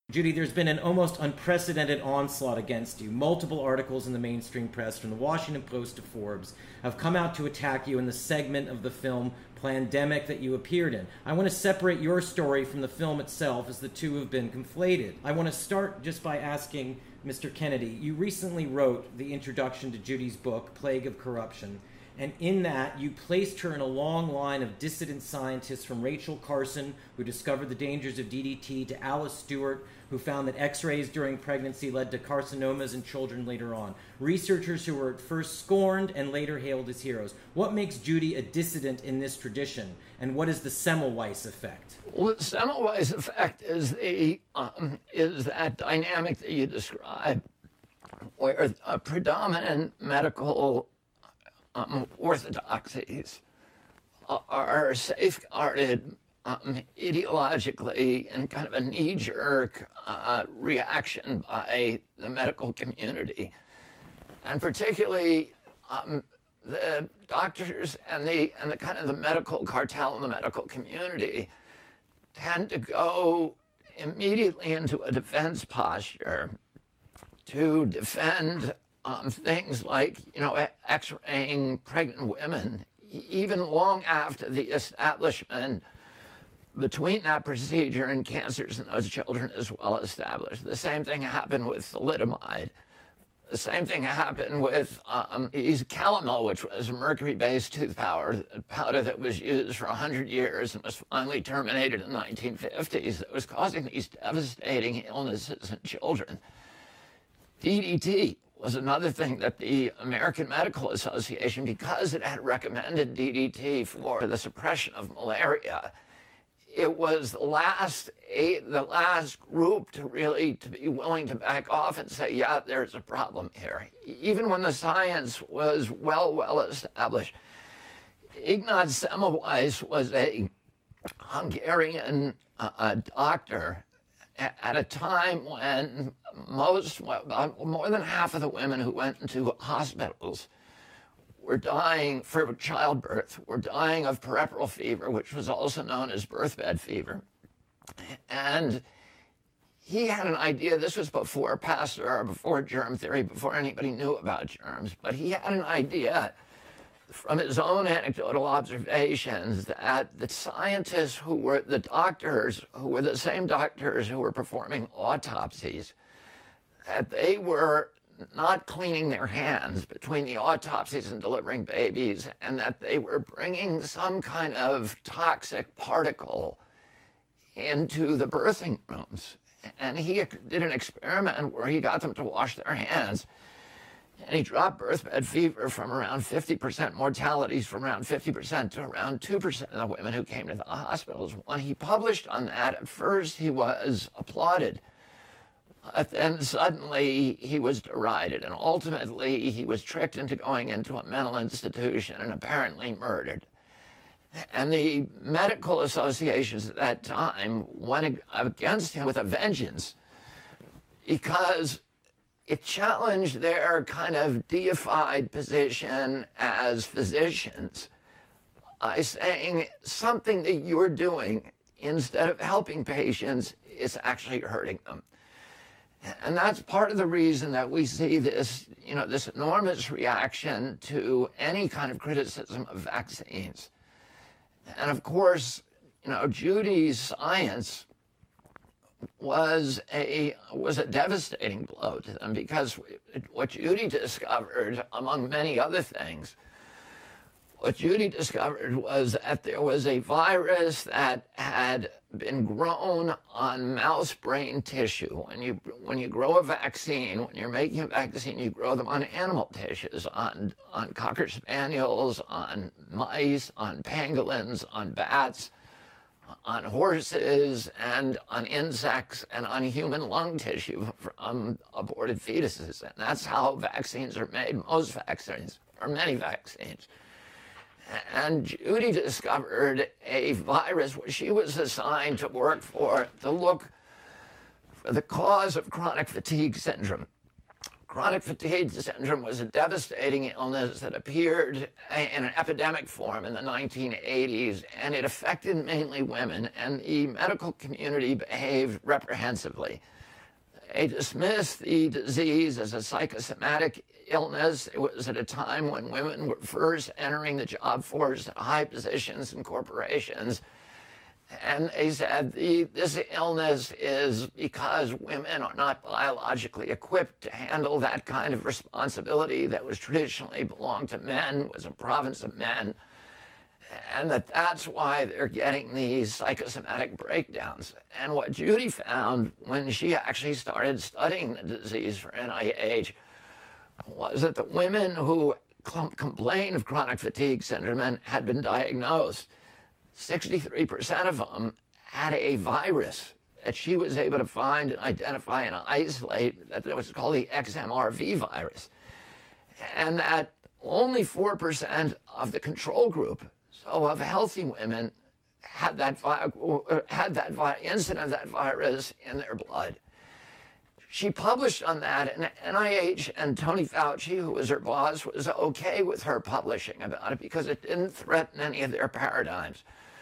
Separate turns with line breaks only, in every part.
Judy, there's been an almost unprecedented onslaught against you. Multiple articles in the mainstream press, from the Washington Post to Forbes, have come out to attack you in the segment of the film Plandemic that you appeared in. I want to separate your story from the film itself, as the two have been conflated. I want to start just by asking Mr. Kennedy, you recently wrote the introduction to Judy's book, Plague of Corruption, and in that, you placed her in a long line of dissident scientists, from Rachel Carson, who discovered the dangers of DDT, to Alice Stewart, who found that X-rays during pregnancy led to carcinomas in children later on. Researchers who were at first scorned and later hailed as heroes. What makes Judy a dissident in this tradition, and what is the Semmelweis effect?
Well, the Semmelweis effect is that dynamic that you described, where predominant medical orthodoxies are safeguarded ideologically in kind of a knee-jerk reaction by the medical community, and particularly the doctors and the kind of the medical cartel and the medical community tend to go immediately into a defense posture to defend things like, X-raying pregnant women, even long after the establishment between that procedure and cancers in those children is well established. The same thing happened with thalidomide. The same thing happened with calomel, which was a mercury-based tooth powder that was used for 100 years and was finally terminated in the 1950s. That was causing these devastating illnesses in children. DDT was another thing that the American Medical Association, because it had recommended DDT for the suppression of malaria, it was the last group to be willing to back off and say, yeah, there's a problem here, even when the science was well established. Ignaz Semmelweis was a Hungarian doctor at a time when more than half of the women who went into hospitals were dying for childbirth, were dying of puerperal fever, which was also known as birthbed fever. And he had an idea. This was before Pasteur, before germ theory, before anybody knew about germs, but he had an idea from his own anecdotal observations that the scientists who were the doctors, who were the same doctors who were performing autopsies, that they were not cleaning their hands between the autopsies and delivering babies, and that they were bringing some kind of toxic particle into the birthing rooms. And he did an experiment where he got them to wash their hands, and he dropped birthbed fever from around 50%, mortalities from around 50% to around 2% of the women who came to the hospitals. When he published on that, at first he was applauded. But then suddenly he was derided, and ultimately he was tricked into going into a mental institution and apparently murdered. And the medical associations at that time went against him with a vengeance, because it challenged their kind of deified position as physicians by saying something that you're doing, instead of helping patients, is actually hurting them. And that's part of the reason that we see this, this enormous reaction to any kind of criticism of vaccines. And of course, Judy's science was a devastating blow to them, because what Judy discovered, among many other things, what Judy discovered was that there was a virus that had been grown on mouse brain tissue. When you grow a vaccine, when you're making a vaccine, you grow them on animal tissues, on Cocker Spaniels, on mice, on pangolins, on bats, on horses, and on insects, and on human lung tissue from aborted fetuses. And that's how vaccines are made, most vaccines, or many vaccines. And Judy discovered a virus where she was assigned to work to look for the cause of chronic fatigue syndrome. Chronic fatigue syndrome was a devastating illness that appeared in an epidemic form in the 1980s, and it affected mainly women, and the medical community behaved reprehensively. They dismissed the disease as a psychosomatic illness. It was at a time when women were first entering the job force at high positions in corporations. And they said this illness is because women are not biologically equipped to handle that kind of responsibility that was traditionally belonged to men, was a province of men, and that's why they're getting these psychosomatic breakdowns. And what Judy found when she actually started studying the disease for NIH was that the women who complained of chronic fatigue syndrome and had been diagnosed, 63% of them had a virus that she was able to find and identify and isolate that was called the XMRV virus. And that only 4% of the control group, so of healthy women, had that incident of that virus in their blood. She published on that, and NIH and Tony Fauci, who was her boss, was okay with her publishing about it because it didn't threaten any of their paradigms.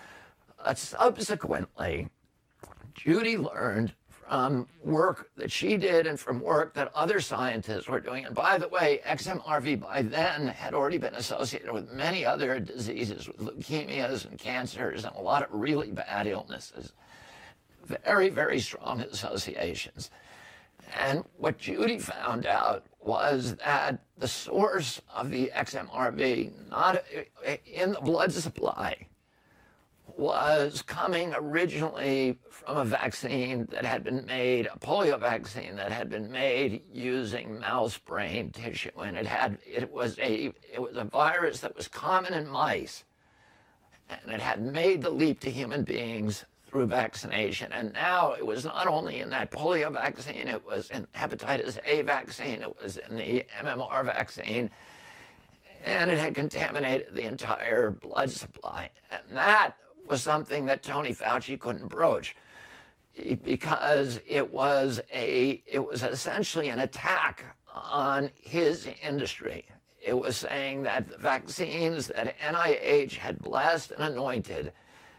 Subsequently, Judy learned from work that she did and from work that other scientists were doing. And by the way, XMRV by then had already been associated with many other diseases, with leukemias and cancers and a lot of really bad illnesses. Very, very strong associations. And what Judy found out was that the source of the XMRV, not in the blood supply, was coming originally from a vaccine that had been made, a polio vaccine that had been made using mouse brain tissue, and it was a virus that was common in mice, and it had made the leap to human beings through vaccination. And now it was not only in that polio vaccine, it was in hepatitis A vaccine, it was in the MMR vaccine, and it had contaminated the entire blood supply. And that was something that Tony Fauci couldn't broach because it was essentially an attack on his industry. It was saying that the vaccines that NIH had blessed and anointed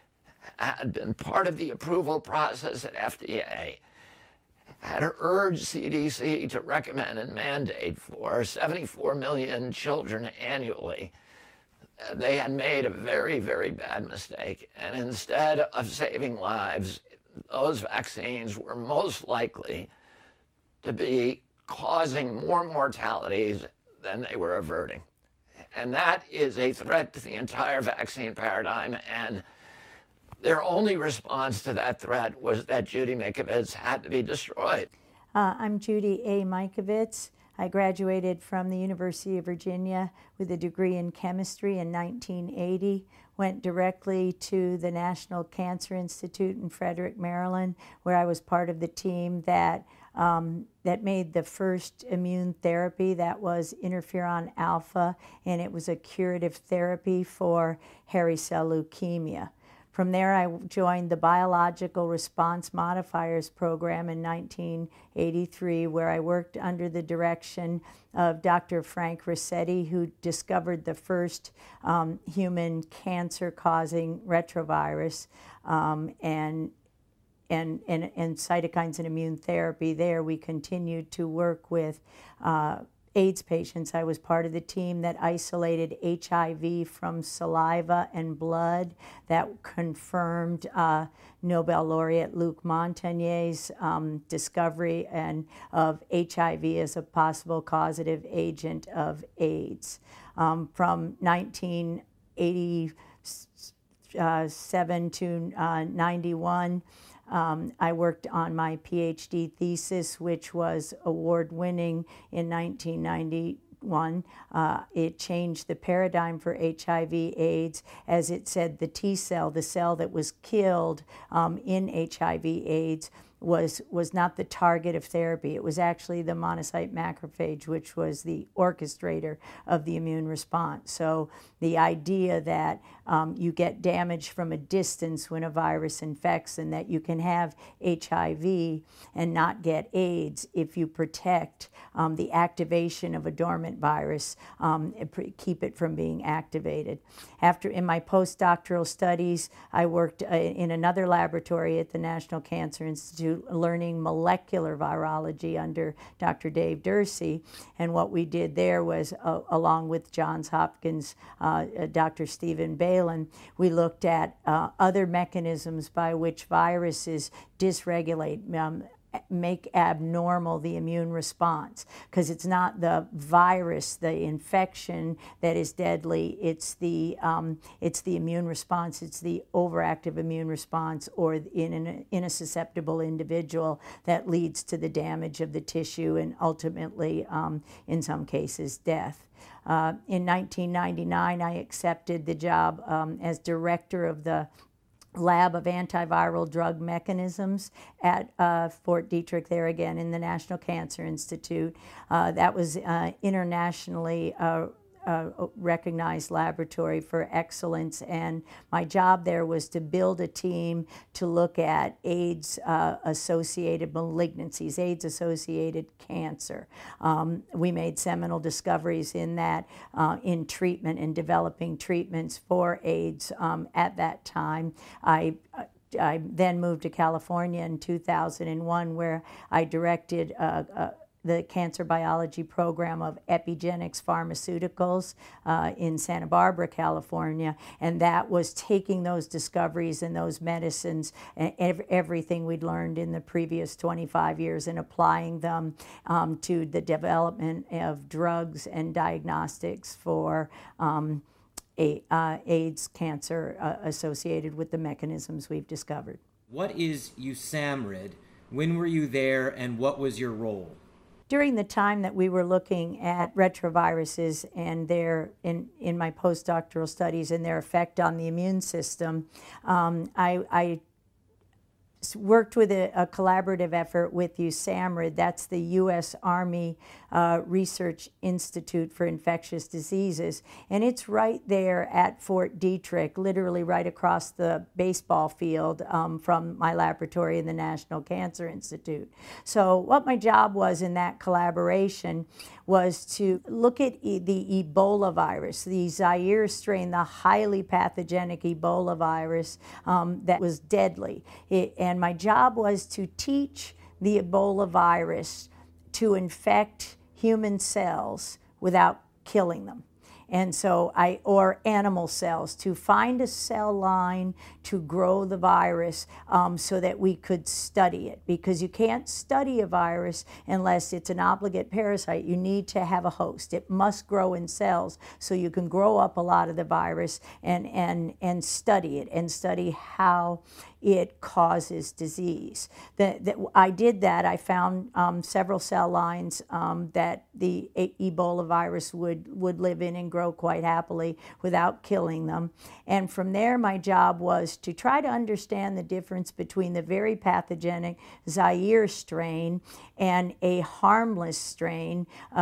had been part of the approval process at FDA, had urged CDC to recommend and mandate for 74 million children annually. They had made a very, very bad mistake. And instead of saving lives, those vaccines were most likely to be causing more mortalities than they were averting. And that is a threat to the entire vaccine paradigm. And their only response to that threat was that Judy Mikovits had to be destroyed.
I'm Judy A. Mikovits. I graduated from the University of Virginia with a degree in chemistry in 1980, went directly to the National Cancer Institute in Frederick, Maryland, where I was part of the team that made the first immune therapy that was interferon alpha, and it was a curative therapy for hairy cell leukemia. From there, I joined the Biological Response Modifiers program in 1983, where I worked under the direction of Dr. Frank Ruscetti, who discovered the first human cancer-causing retrovirus and cytokines and immune therapy. There, we continued to work with AIDS patients. I was part of the team that isolated HIV from saliva and blood, that confirmed Nobel laureate Luc Montagnier's discovery of HIV as a possible causative agent of AIDS. From 1987 to 91, I worked on my PhD thesis, which was award-winning in 1991. It changed the paradigm for HIV/AIDS, as it said the T cell, the cell that was killed in HIV/AIDS, was not the target of therapy. It was actually the monocyte macrophage, which was the orchestrator of the immune response. So the idea that you get damage from a distance when a virus infects, and that you can have HIV and not get AIDS if you protect the activation of a dormant virus, keep it from being activated. In my postdoctoral studies, I worked in another laboratory at the National Cancer Institute into learning molecular virology under Dr. Dave Dursey. And what we did there was, along with Johns Hopkins, Dr. Stephen Balin, we looked at other mechanisms by which viruses dysregulate, make abnormal the immune response, because it's not the virus, the infection that is deadly. It's the immune response. It's the overactive immune response, or in a susceptible individual, that leads to the damage of the tissue and ultimately, in some cases, death. In 1999, I accepted the job as director of the Lab of Antiviral Drug Mechanisms at Fort Detrick, there again in the National Cancer Institute. That was internationally recognized laboratory for excellence, and my job there was to build a team to look at AIDS-associated malignancies, AIDS-associated cancer. We made seminal discoveries in that, in treatment and developing treatments for AIDS at that time. I then moved to California in 2001, where I directed the cancer biology program of Epigenics Pharmaceuticals in Santa Barbara, California, and that was taking those discoveries and those medicines and everything we'd learned in the previous 25 years and applying them to the development of drugs and diagnostics for AIDS cancer associated with the mechanisms we've discovered.
What is USAMRIID? When were you there, and what was your role?
During the time that we were looking at retroviruses and their, in my postdoctoral studies, and their effect on the immune system, I worked with a collaborative effort with USAMRIID. That's the U.S. Army Research Institute for Infectious Diseases, and it's right there at Fort Detrick, literally right across the baseball field from my laboratory in the National Cancer Institute. So what my job was in that collaboration was to look at the Ebola virus, the Zaire strain, the highly pathogenic Ebola virus that was deadly. And my job was to teach the Ebola virus to infect human cells without killing them. And so or animal cells, to find a cell line to grow the virus so that we could study it. Because you can't study a virus unless it's an obligate parasite. You need to have a host. It must grow in cells so you can grow up a lot of the virus and study it, and study how it causes disease. I did that. I found several cell lines that the Ebola virus would live in and grow quite happily without killing them. And from there, my job was to try to understand the difference between the very pathogenic Zaire strain and a harmless strain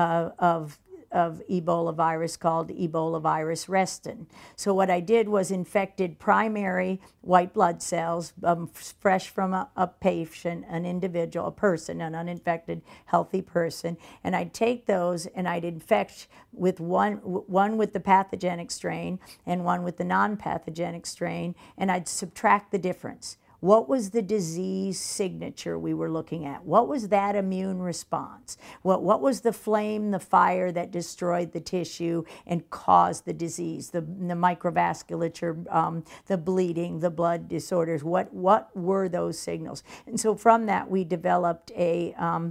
of Ebola virus called Ebola virus restin. So what I did was infected primary white blood cells, fresh from a patient, an individual, a person, an uninfected, healthy person, and I'd take those and I'd infect with one with the pathogenic strain and one with the non-pathogenic strain, and I'd subtract the difference. What was the disease signature we were looking at? What was that immune response? What was the flame, the fire that destroyed the tissue and caused the disease, the microvasculature, the bleeding, the blood disorders? What were those signals? And so from that, we developed a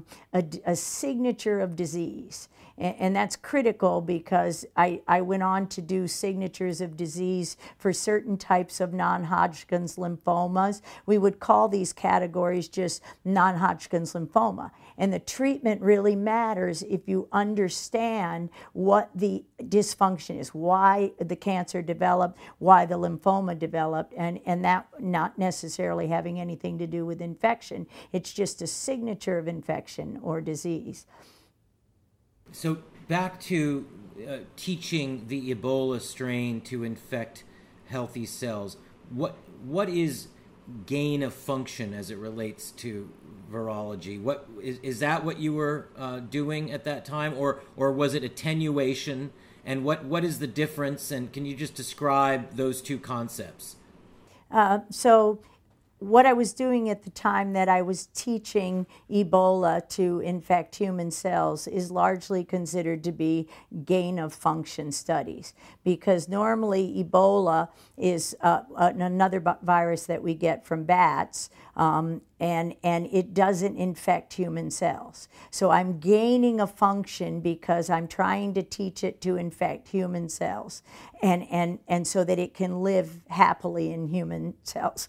signature of disease. And that's critical because I went on to do signatures of disease for certain types of non-Hodgkin's lymphomas. We would call these categories just non-Hodgkin's lymphoma. And the treatment really matters if you understand what the dysfunction is, why the cancer developed, why the lymphoma developed, and that not necessarily having anything to do with infection. It's just a signature of infection or disease.
So back to teaching the Ebola strain to infect healthy cells. What is gain of function as it relates to virology? What is that what you were doing at that time, or was it attenuation? And what is the difference? And can you just describe those two concepts?
So what I was doing at the time that I was teaching Ebola to infect human cells is largely considered to be gain of function studies, because normally Ebola is another virus that we get from bats, and it doesn't infect human cells. So I'm gaining a function because I'm trying to teach it to infect human cells, and so that it can live happily in human cells.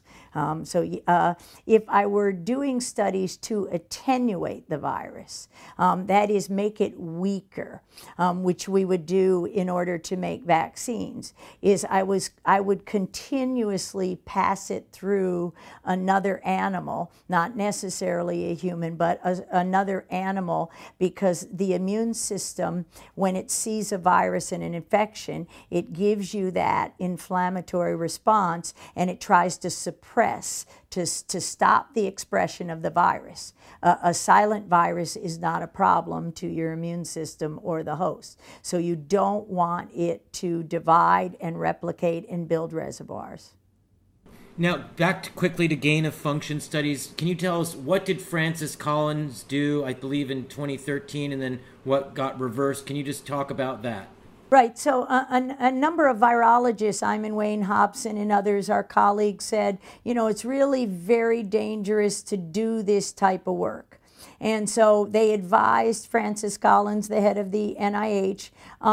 If I were doing studies to attenuate the virus, that is, make it weaker, which we would do in order to make vaccines, is I would continuously pass it through another animal, not necessarily a human, but another animal, because the immune system, when it sees a virus and an infection, it gives you that inflammatory response, and it tries to suppress, to stop the expression of the virus. A silent virus is not a problem to your immune system or the host. So you don't want it to divide and replicate and build reservoirs.
Now, quickly to gain of function studies. Can you tell us, what did Francis Collins do, I believe, in 2013, and then what got reversed? Can you just talk about that?
Right. So a number of virologists, Simon Wayne Hobson and others, our colleagues, said, it's really very dangerous to do this type of work. And so they advised Francis Collins, the head of the NIH,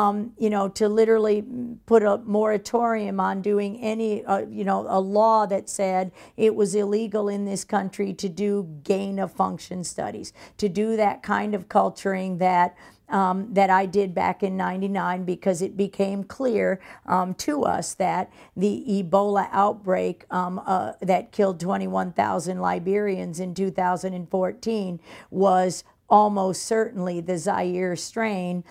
to literally put a moratorium on doing any, a law that said it was illegal in this country to do gain of function studies, to do that kind of culturing that I did back in '99, because it became clear to us that the Ebola outbreak that killed 21,000 Liberians in 2014 was almost certainly the Zaire strain,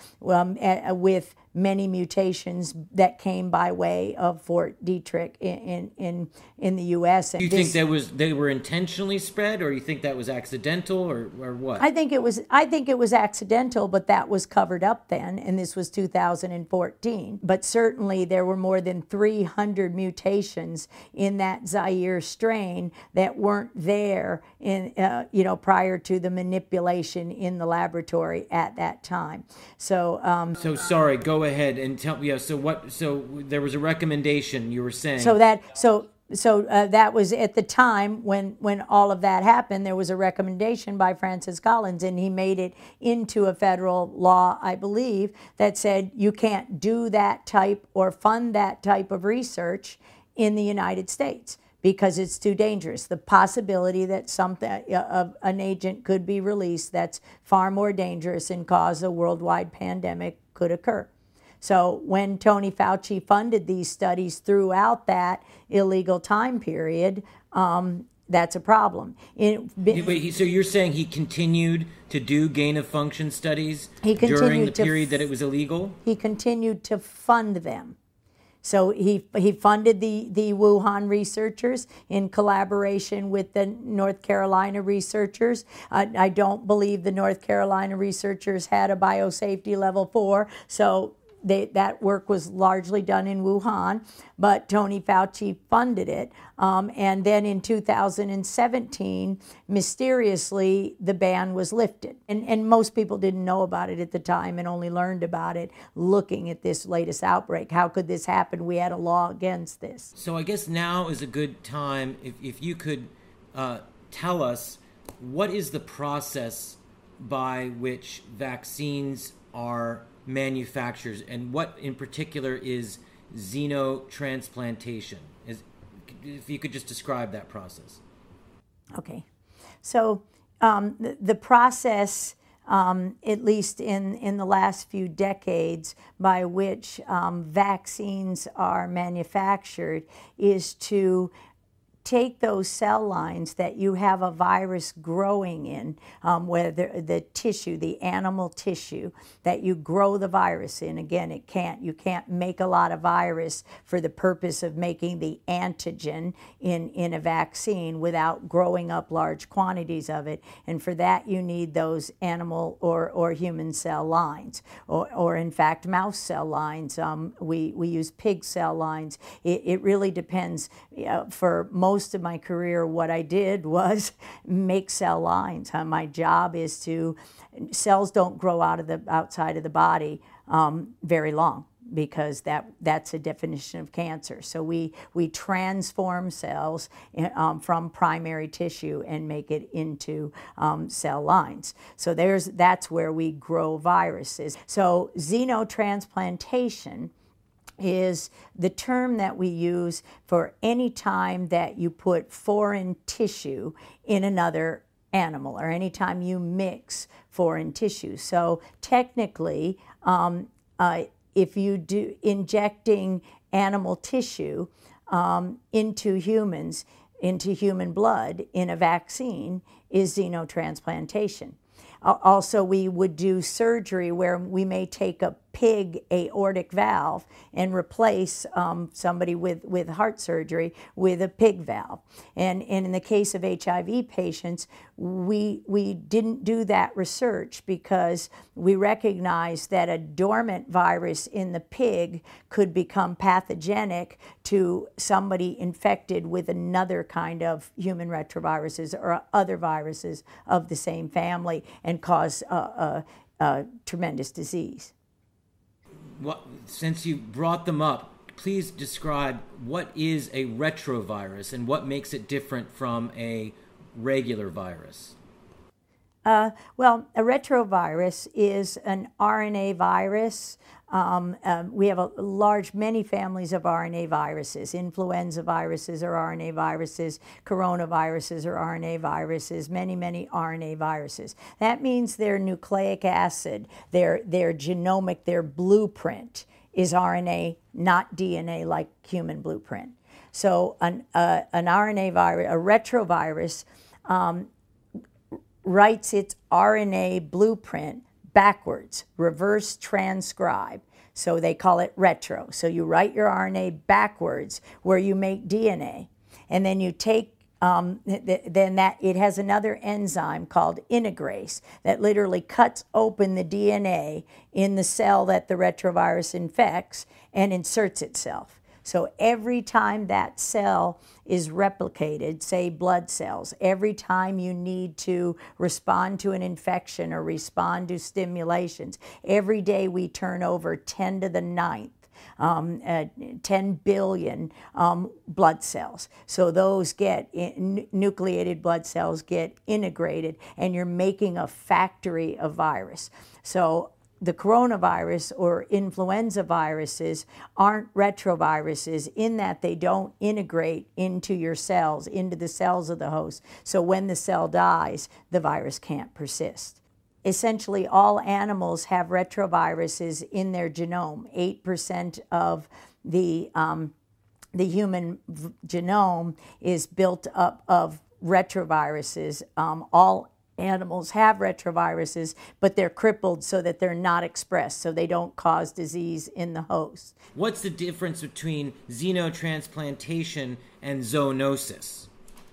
with many mutations that came by way of Fort Detrick in the U.S.
Do you think they were intentionally spread, or you think that was accidental, or what?
I think it was accidental, but that was covered up then, and this was 2014. But certainly there were more than 300 mutations in that Zaire strain that weren't there in prior to the manipulation in the laboratory at that time. So
sorry, go ahead and tell me. So there was a recommendation, you were saying.
So that was at the time when all of that happened. There was a recommendation by Francis Collins, and he made it into a federal law, I believe, that said you can't do that type or fund that type of research in the United States, because it's too dangerous. The possibility that an agent could be released that's far more dangerous and cause a worldwide pandemic could occur. So when Tony Fauci funded these studies throughout that illegal time period, that's a problem.
So you're saying he continued to do gain of function studies during the period that it was illegal?
He continued to fund them. So he funded the Wuhan researchers in collaboration with the North Carolina researchers. I don't believe the North Carolina researchers had a biosafety level 4, so that work was largely done in Wuhan, but Tony Fauci funded it. And then in 2017, mysteriously, the ban was lifted. And most people didn't know about it at the time and only learned about it looking at this latest outbreak. How could this happen? We had a law against this.
So I guess now is a good time, if you could tell us, what is the process by which vaccines are manufactured, and what in particular is xenotransplantation? If you could just describe that process.
Okay. So the process, at least in the last few decades, by which vaccines are manufactured is to take those cell lines that you have a virus growing in, whether the tissue, the animal tissue that you grow the virus in. Again, you can't make a lot of virus for the purpose of making the antigen in a vaccine without growing up large quantities of it. And for that, you need those animal or human cell lines, or in fact, mouse cell lines. We use pig cell lines. It really depends. For most most of my career, what I did was make cell lines. My job is to, cells don't grow out of the outside of the body very long, because that's a definition of cancer. So we transform cells from primary tissue and make it into cell lines. So that's where we grow viruses. So xenotransplantation is the term that we use for any time that you put foreign tissue in another animal, or any time you mix foreign tissue. So technically, if you do injecting animal tissue into humans, into human blood in a vaccine, is xenotransplantation. Also, we would do surgery where we may take a pig aortic valve and replace somebody with heart surgery with a pig valve. And in the case of HIV patients, we didn't do that research because we recognized that a dormant virus in the pig could become pathogenic to somebody infected with another kind of human retroviruses or other viruses of the same family and cause tremendous disease.
Well, since you brought them up, please describe what is a retrovirus and what makes it different from a regular virus.
Well, a retrovirus is an RNA virus. We have many families of RNA viruses. Influenza viruses are RNA viruses. Coronaviruses are RNA viruses. Many, many RNA viruses. That means their nucleic acid, their genomic, their blueprint is RNA, not DNA like human blueprint. So an RNA virus, a retrovirus, writes its RNA blueprint backwards, reverse transcribe. So they call it retro. So you write your RNA backwards where you make DNA. And then you take, it has another enzyme called integrase that literally cuts open the DNA in the cell that the retrovirus infects and inserts itself. So every time that cell is replicated, say blood cells, every time you need to respond to an infection or respond to stimulations, every day we turn over 10 to the 9th, 10 billion blood cells. So those nucleated blood cells get integrated, and you're making a factory of virus. So the coronavirus or influenza viruses aren't retroviruses in that they don't integrate into your cells, into the cells of the host. So when the cell dies, the virus can't persist. Essentially, all animals have retroviruses in their genome. 8% of the human genome is built up of retroviruses. All animals have retroviruses, but they're crippled so that they're not expressed, so they don't cause disease in the host.
What's the difference between xenotransplantation and zoonosis?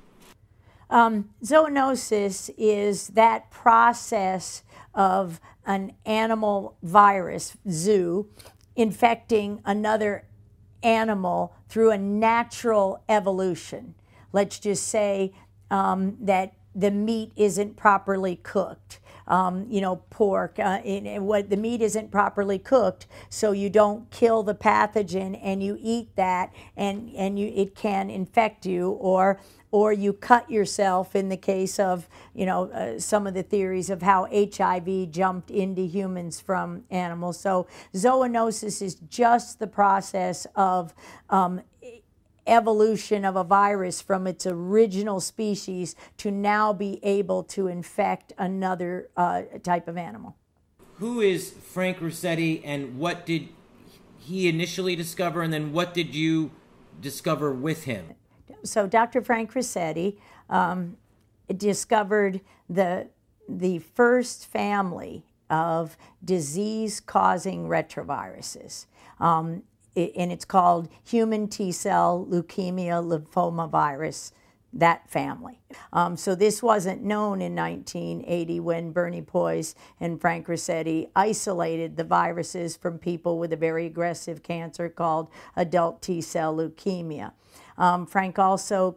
Zoonosis is that process of an animal virus, zoo, infecting another animal through a natural evolution. Let's just say that the meat isn't properly cooked. Pork, the meat isn't properly cooked, so you don't kill the pathogen and you eat that, and it can infect you, or you cut yourself in the case of some of the theories of how HIV jumped into humans from animals. So zoonosis is just the process of evolution of a virus from its original species to now be able to infect another type of animal.
Who is Frank Ruscetti, and what did he initially discover, and then what did you discover with him?
So Dr. Frank Ruscetti discovered the first family of disease-causing retroviruses. And it's called human T-cell leukemia lymphoma virus, that family. So this wasn't known in 1980 when Bernie Poise and Frank Ruscetti isolated the viruses from people with a very aggressive cancer called adult T-cell leukemia. Frank also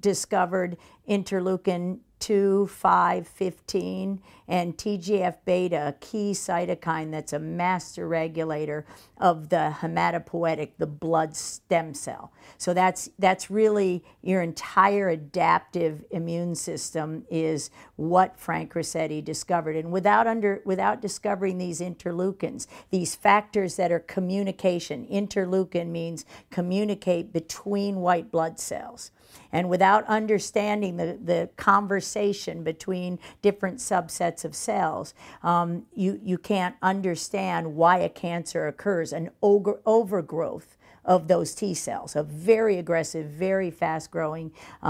discovered interleukin 2, 5, 15, and TGF-beta, a key cytokine that's a master regulator of the hematopoietic, the blood stem cell. So that's really your entire adaptive immune system is what Frank Ruscetti discovered. And without discovering these interleukins, these factors that are communication, interleukin means communicate between white blood cells. And without understanding the conversation between different subsets of cells, you can't understand why a cancer occurs, an overgrowth of those T cells, a very aggressive, very fast-growing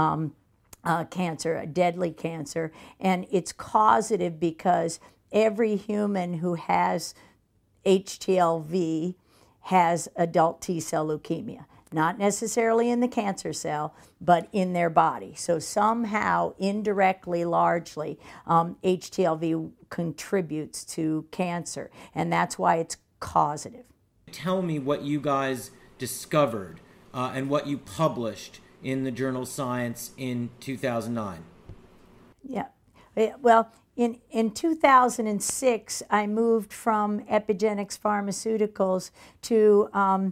cancer, a deadly cancer. And it's causative because every human who has HTLV has adult T cell leukemia. Not necessarily in the cancer cell, but in their body. So somehow, indirectly, largely, HTLV contributes to cancer, and that's why it's causative.
Tell me what you guys discovered and what you published in the journal Science in 2009.
Yeah, well, in 2006, I moved from Epigenics Pharmaceuticals to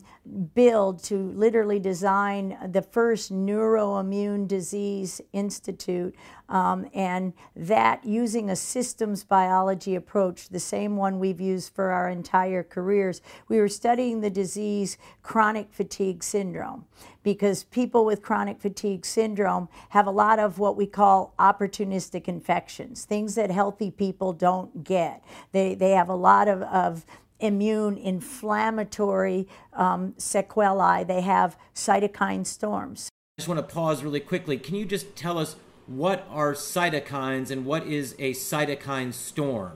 literally design the first neuroimmune disease institute, and that using a systems biology approach, the same one we've used for our entire careers. We were studying the disease chronic fatigue syndrome, because people with chronic fatigue syndrome have a lot of what we call opportunistic infections, things that healthy people don't get. They have a lot of immune inflammatory sequelae. They have cytokine storms.
I just want to pause really quickly. Can you just tell us what are cytokines and what is a cytokine storm?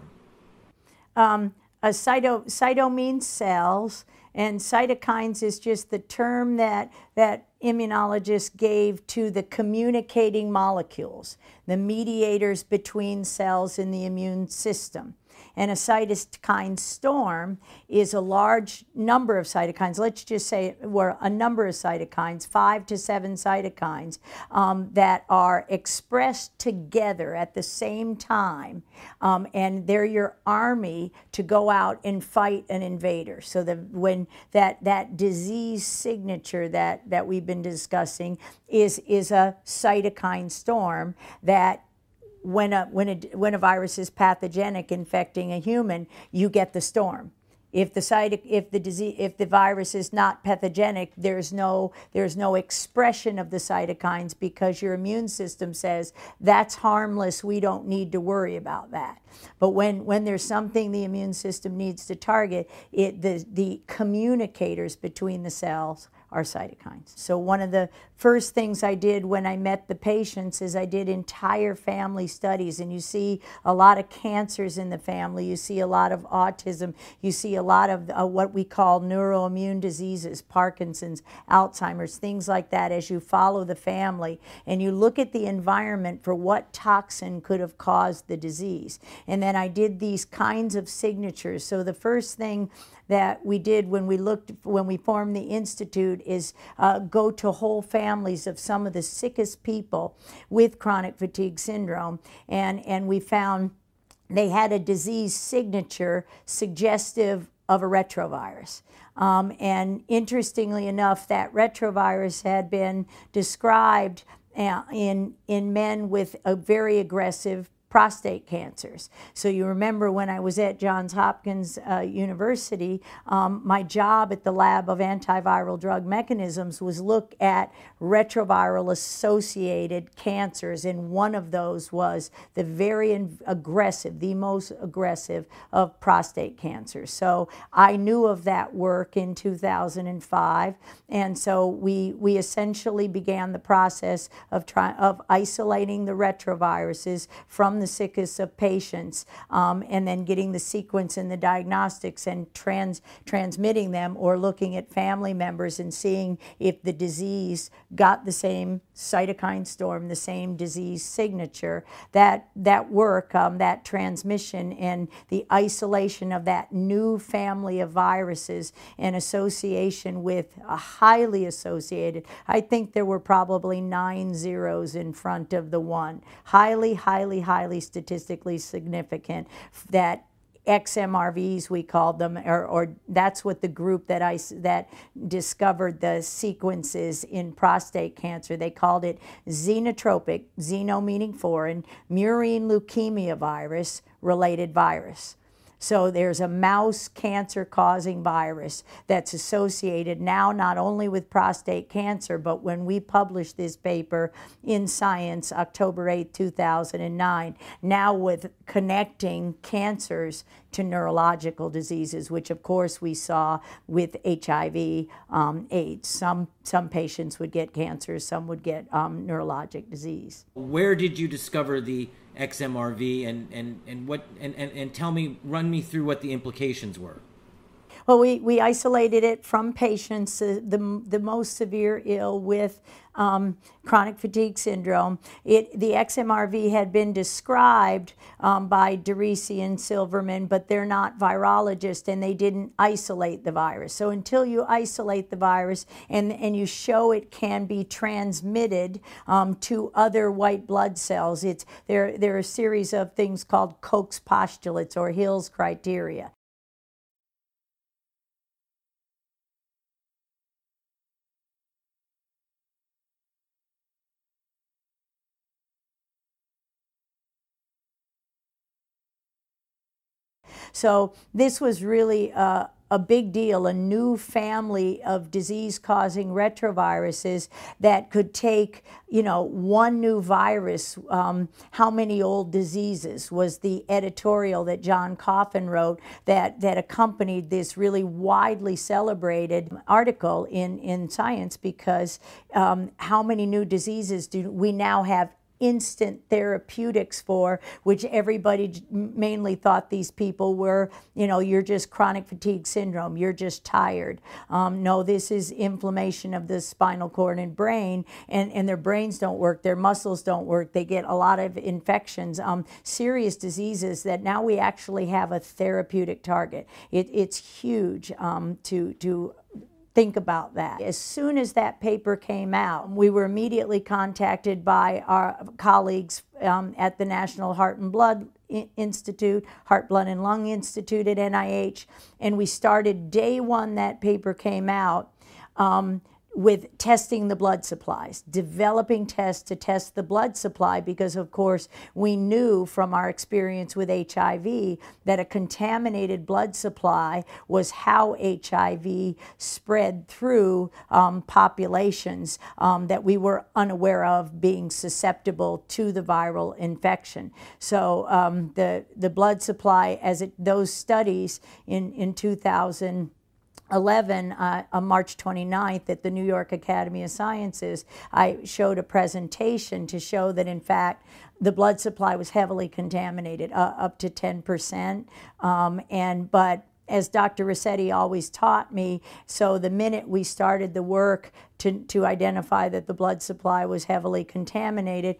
Cyto means cells, and cytokines is just the term that immunologists gave to the communicating molecules, the mediators between cells in the immune system. And a cytokine storm is a large number of cytokines. Let's just say we're a number of cytokines, 5 to 7 cytokines that are expressed together at the same time, and they're your army to go out and fight an invader. So when that disease signature that we've been discussing is a cytokine storm that when a virus is pathogenic infecting a human, you get the storm. If the virus is not pathogenic, there's no expression of the cytokines because your immune system says that's harmless. We don't need to worry about that. But when there's something the immune system needs to target, the communicators between the cells are cytokines. So one of the first things I did when I met the patients is I did entire family studies, and you see a lot of cancers in the family, you see a lot of autism, you see a lot of what we call neuroimmune diseases, Parkinson's, Alzheimer's, things like that as you follow the family, and you look at the environment for what toxin could have caused the disease. And then I did these kinds of signatures. So the first thing that we did when we formed the institute is go to whole families of some of the sickest people with chronic fatigue syndrome, and we found they had a disease signature suggestive of a retrovirus. And interestingly enough, that retrovirus had been described in men with a very aggressive prostate cancers. So you remember when I was at Johns Hopkins University, my job at the lab of antiviral drug mechanisms was look at retroviral associated cancers, and one of those was the very aggressive, the most aggressive of prostate cancers. So I knew of that work in 2005, and so we essentially began the process of isolating the retroviruses from the the sickest of patients, and then getting the sequence and the diagnostics and transmitting them, or looking at family members and seeing if the disease got the same cytokine storm, the same disease signature. That work, that transmission and the isolation of that new family of viruses and association with a highly associated, I think there were probably 9 zeros in front of the one. Highly, highly, highly statistically significant that XMRVs, we called them, or that's what the group that discovered the sequences in prostate cancer, they called it xenotropic, xeno meaning foreign, murine leukemia virus related virus. So there's a mouse cancer-causing virus that's associated now not only with prostate cancer, but when we published this paper in Science, October 8, 2009, now with connecting cancers to neurological diseases, which of course we saw with HIV, AIDS. Some patients would get cancer, some would get neurologic disease.
Where did you discover the XMRV, and tell me, run me through what the implications were?
Well, we isolated it from patients, the most severe ill with chronic fatigue syndrome. The XMRV had been described by DeRisi and Silverman, but they're not virologists, and they didn't isolate the virus. So until you isolate the virus and you show it can be transmitted to other white blood cells, there are a series of things called Koch's postulates or Hill's criteria. So this was really a big deal, a new family of disease-causing retroviruses that could take, one new virus. How many old diseases was the editorial that John Coffin wrote that accompanied this really widely celebrated article in Science, because how many new diseases do we now have instant therapeutics for, which everybody mainly thought these people were, you're just chronic fatigue syndrome, you're just tired. No, this is inflammation of the spinal cord and brain, and their brains don't work, their muscles don't work, they get a lot of infections, serious diseases that now we actually have a therapeutic target. It's huge to think about that. As soon as that paper came out, we were immediately contacted by our colleagues at the National Heart and Blood Institute, Heart, Blood, and Lung Institute at NIH, and we started day one that paper came out with testing the blood supplies, developing tests to test the blood supply, because of course we knew from our experience with HIV that a contaminated blood supply was how HIV spread through populations that we were unaware of being susceptible to the viral infection. So the blood supply, those studies in 2011, on March 29th at the New York Academy of Sciences, I showed a presentation to show that in fact the blood supply was heavily contaminated, up to 10%, but as Dr. Rossetti always taught me, so the minute we started the work to identify that the blood supply was heavily contaminated,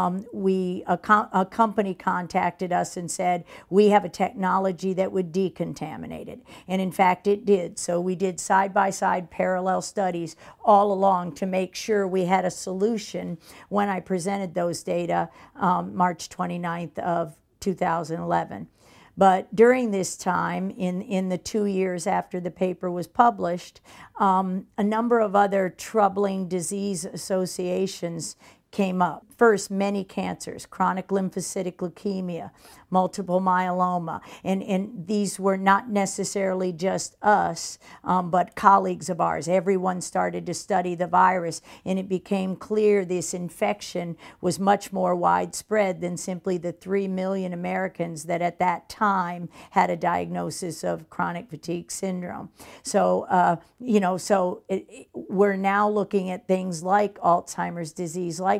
a company contacted us and said, we have a technology that would decontaminate it. And in fact, it did. So we did side-by-side parallel studies all along to make sure we had a solution when I presented those data March 29th of 2011. But during this time, in the 2 years after the paper was published, a number of other troubling disease associations came up. First, many cancers, chronic lymphocytic leukemia, multiple myeloma, and these were not necessarily just us, but colleagues of ours. Everyone started to study the virus, and it became clear this infection was much more widespread than simply the 3 million Americans that at that time had a diagnosis of chronic fatigue syndrome. So, we're now looking at things like Alzheimer's disease, like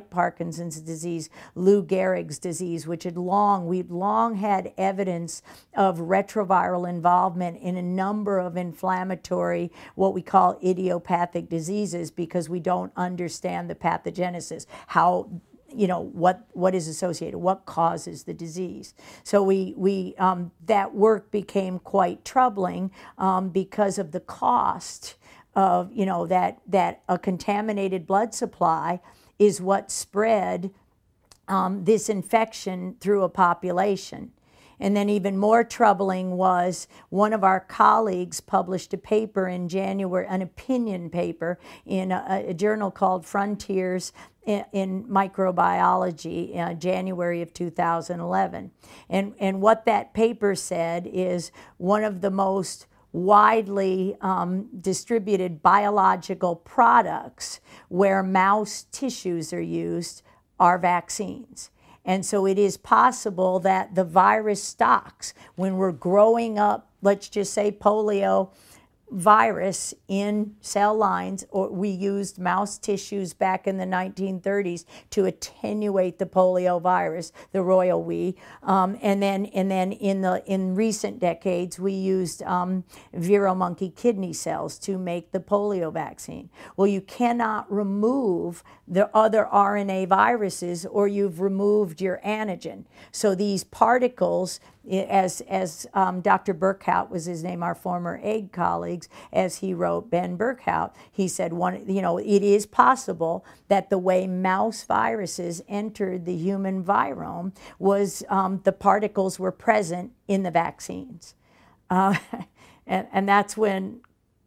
like Parkinson's disease, Lou Gehrig's disease, which we'd long had evidence of retroviral involvement in a number of inflammatory, what we call idiopathic diseases, because we don't understand the pathogenesis, how, you know, what is associated, what causes the disease. So that work became quite troubling because of the cost of, you know, that a contaminated blood supply is what spread this infection through a population. And then even more troubling was one of our colleagues published a paper in January, an opinion paper in a journal called Frontiers in Microbiology, January of 2011. And what that paper said is one of the most widely distributed biological products where mouse tissues are used are vaccines. And so it is possible that the virus stocks, when we're growing up, let's just say polio virus in cell lines, or we used mouse tissues back in the 1930s to attenuate the polio virus, the royal we, and then in recent decades we used Vero monkey kidney cells to make the polio vaccine. Well, you cannot remove the other RNA viruses, or you've removed your antigen. So these particles, as Dr. Burkhout was his name, our former AIG colleagues, as he wrote, Ben Burkhout, he said, it is possible that the way mouse viruses entered the human virome was the particles were present in the vaccines. And that's when,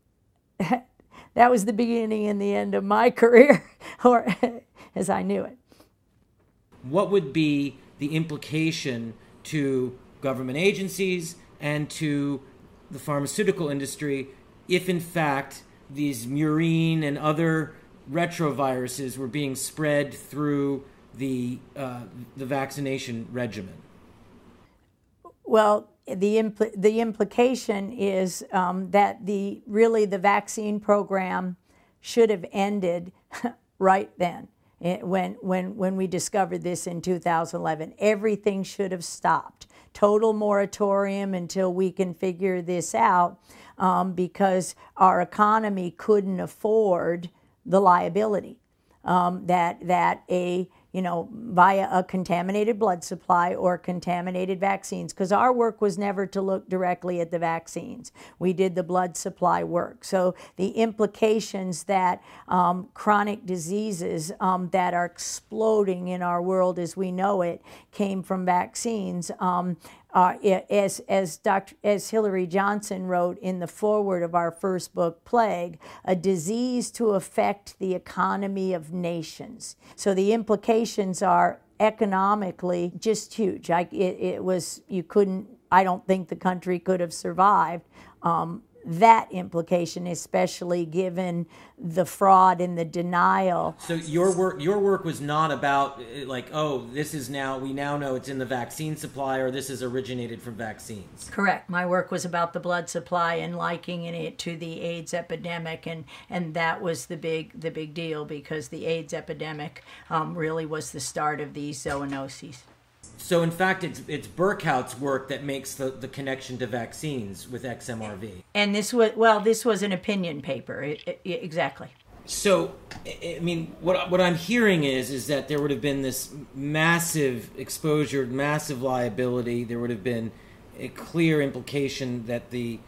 that was the beginning and the end of my career, or as I knew it.
What would be the implication to government agencies and to the pharmaceutical industry if, in fact, these murine and other retroviruses were being spread through the vaccination regimen?
Well, the implication is that the vaccine program should have ended right then. When we discovered this in 2011, everything should have stopped. Total moratorium until we can figure this out, because our economy couldn't afford the liability via a contaminated blood supply or contaminated vaccines, because our work was never to look directly at the vaccines. We did the blood supply work. So the implications that chronic diseases that are exploding in our world as we know it came from vaccines, as Hillary Johnson wrote in the foreword of our first book, Plague, a disease to affect the economy of nations. So the implications are economically just huge. I don't think the country could have survived that implication, especially given the fraud and the denial.
So your work was not about like, oh, we now know it's in the vaccine supply, or this is originated from vaccines.
Correct. My work was about the blood supply and likening it to the AIDS epidemic, and that was the big deal, because the AIDS epidemic really was the start of these zoonoses.
So in fact, it's Burkhout's work that makes the connection to vaccines with XMRV.
And this was an opinion paper, exactly.
So, I mean, what I'm hearing is that there would have been this massive exposure, massive liability. There would have been a clear implication that the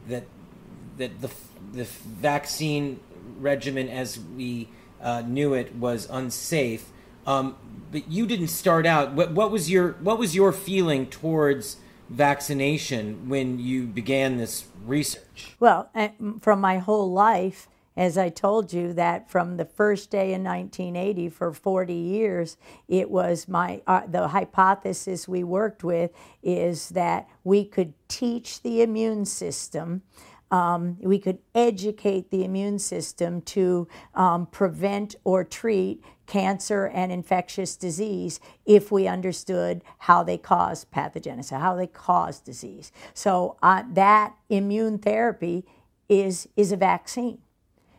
vaccine regimen as we knew it was unsafe. But you didn't start out. What was your feeling towards vaccination when you began this research? Well,
from my whole life, as I told you, that from the first day in 1980 for 40 years, it was the hypothesis we worked with is that we could teach the immune system. We could educate the immune system to prevent or treat cancer and infectious disease if we understood how they cause pathogenesis, how they cause disease. So that immune therapy is a vaccine.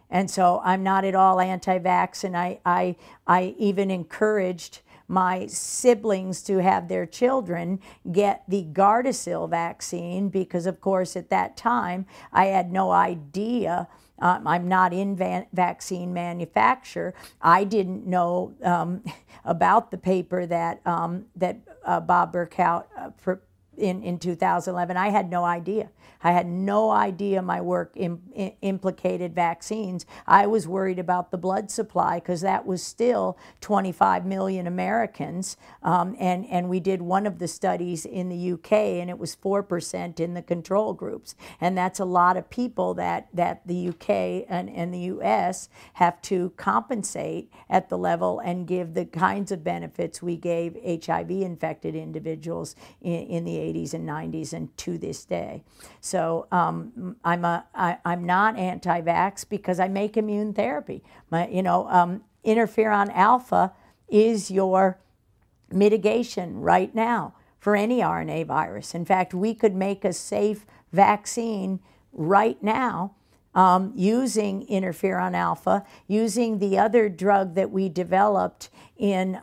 And so I'm not at all anti-vax, and I even encouraged my siblings to have their children get the Gardasil vaccine because, of course, at that time, I had no idea. I'm not in vaccine manufacture. I didn't know about the paper that Bob Burkout in 2011. I had no idea. I had no idea my work implicated vaccines. I was worried about the blood supply because that was still 25 million Americans. And we did one of the studies in the UK, and it was 4% in the control groups. And that's a lot of people that the UK and the US have to compensate at the level and give the kinds of benefits we gave HIV-infected individuals in the 80s and 90s and to this day. So I'm not anti-vax because I make immune therapy. Interferon alpha is your mitigation right now for any RNA virus. In fact, we could make a safe vaccine right now using interferon alpha, using the other drug that we developed in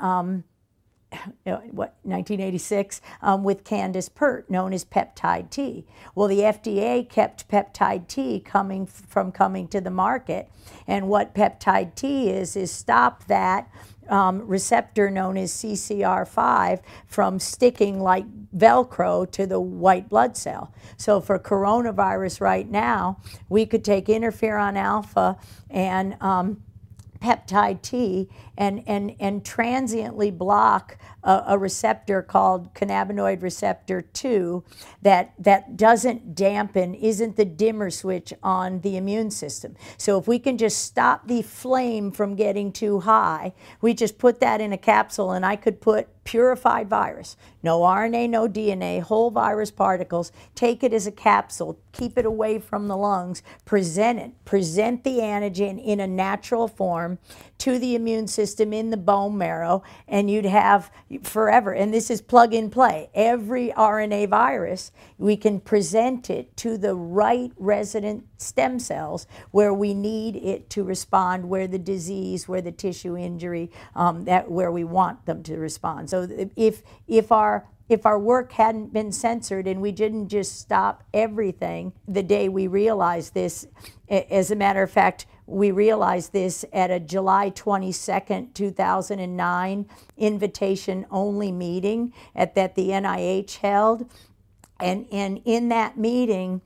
1986 with Candace Pert, known as peptide T. Well, the FDA kept peptide T from coming to the market, and what peptide T is stop that receptor known as CCR5 from sticking like Velcro to the white blood cell. So for coronavirus right now, we could take interferon alpha and peptide T and transiently block a receptor called cannabinoid receptor 2 that doesn't dampen, isn't the dimmer switch on the immune system. So if we can just stop the flame from getting too high, we just put that in a capsule, and I could put purified virus, no RNA, no DNA, whole virus particles, take it as a capsule, keep it away from the lungs, present the antigen in a natural form to the immune system in the bone marrow, and you'd have forever. And this is plug and play. Every RNA virus, we can present it to the right resident stem cells where we need it to respond, where the disease, where the tissue injury, where we want them to respond. So if our work hadn't been censored and we didn't just stop everything the day we realized this, as a matter of fact, we realized this at a July 22nd, 2009 invitation-only meeting that the NIH held. And in that meeting,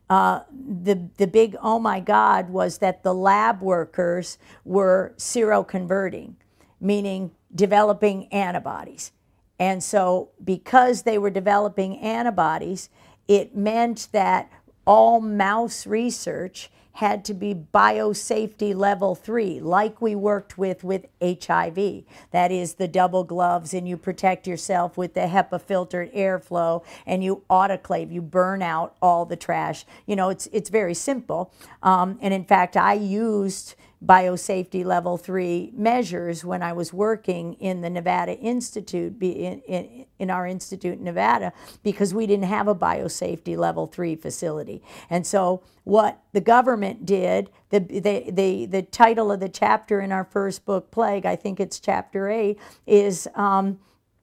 the big oh my God was that the lab workers were seroconverting, meaning developing antibodies. And so because they were developing antibodies, it meant that all mouse research had to be biosafety level 3, like we worked with HIV. That is the double gloves, and you protect yourself with the HEPA filtered airflow, and you autoclave, you burn out all the trash. You know, it's very simple. And in fact, I used biosafety level 3 measures when I was working in the Nevada Institute, in our institute in Nevada, because we didn't have a biosafety level 3 facility. And so what the government did, the title of the chapter in our first book, Plague, I think it's chapter 8, is the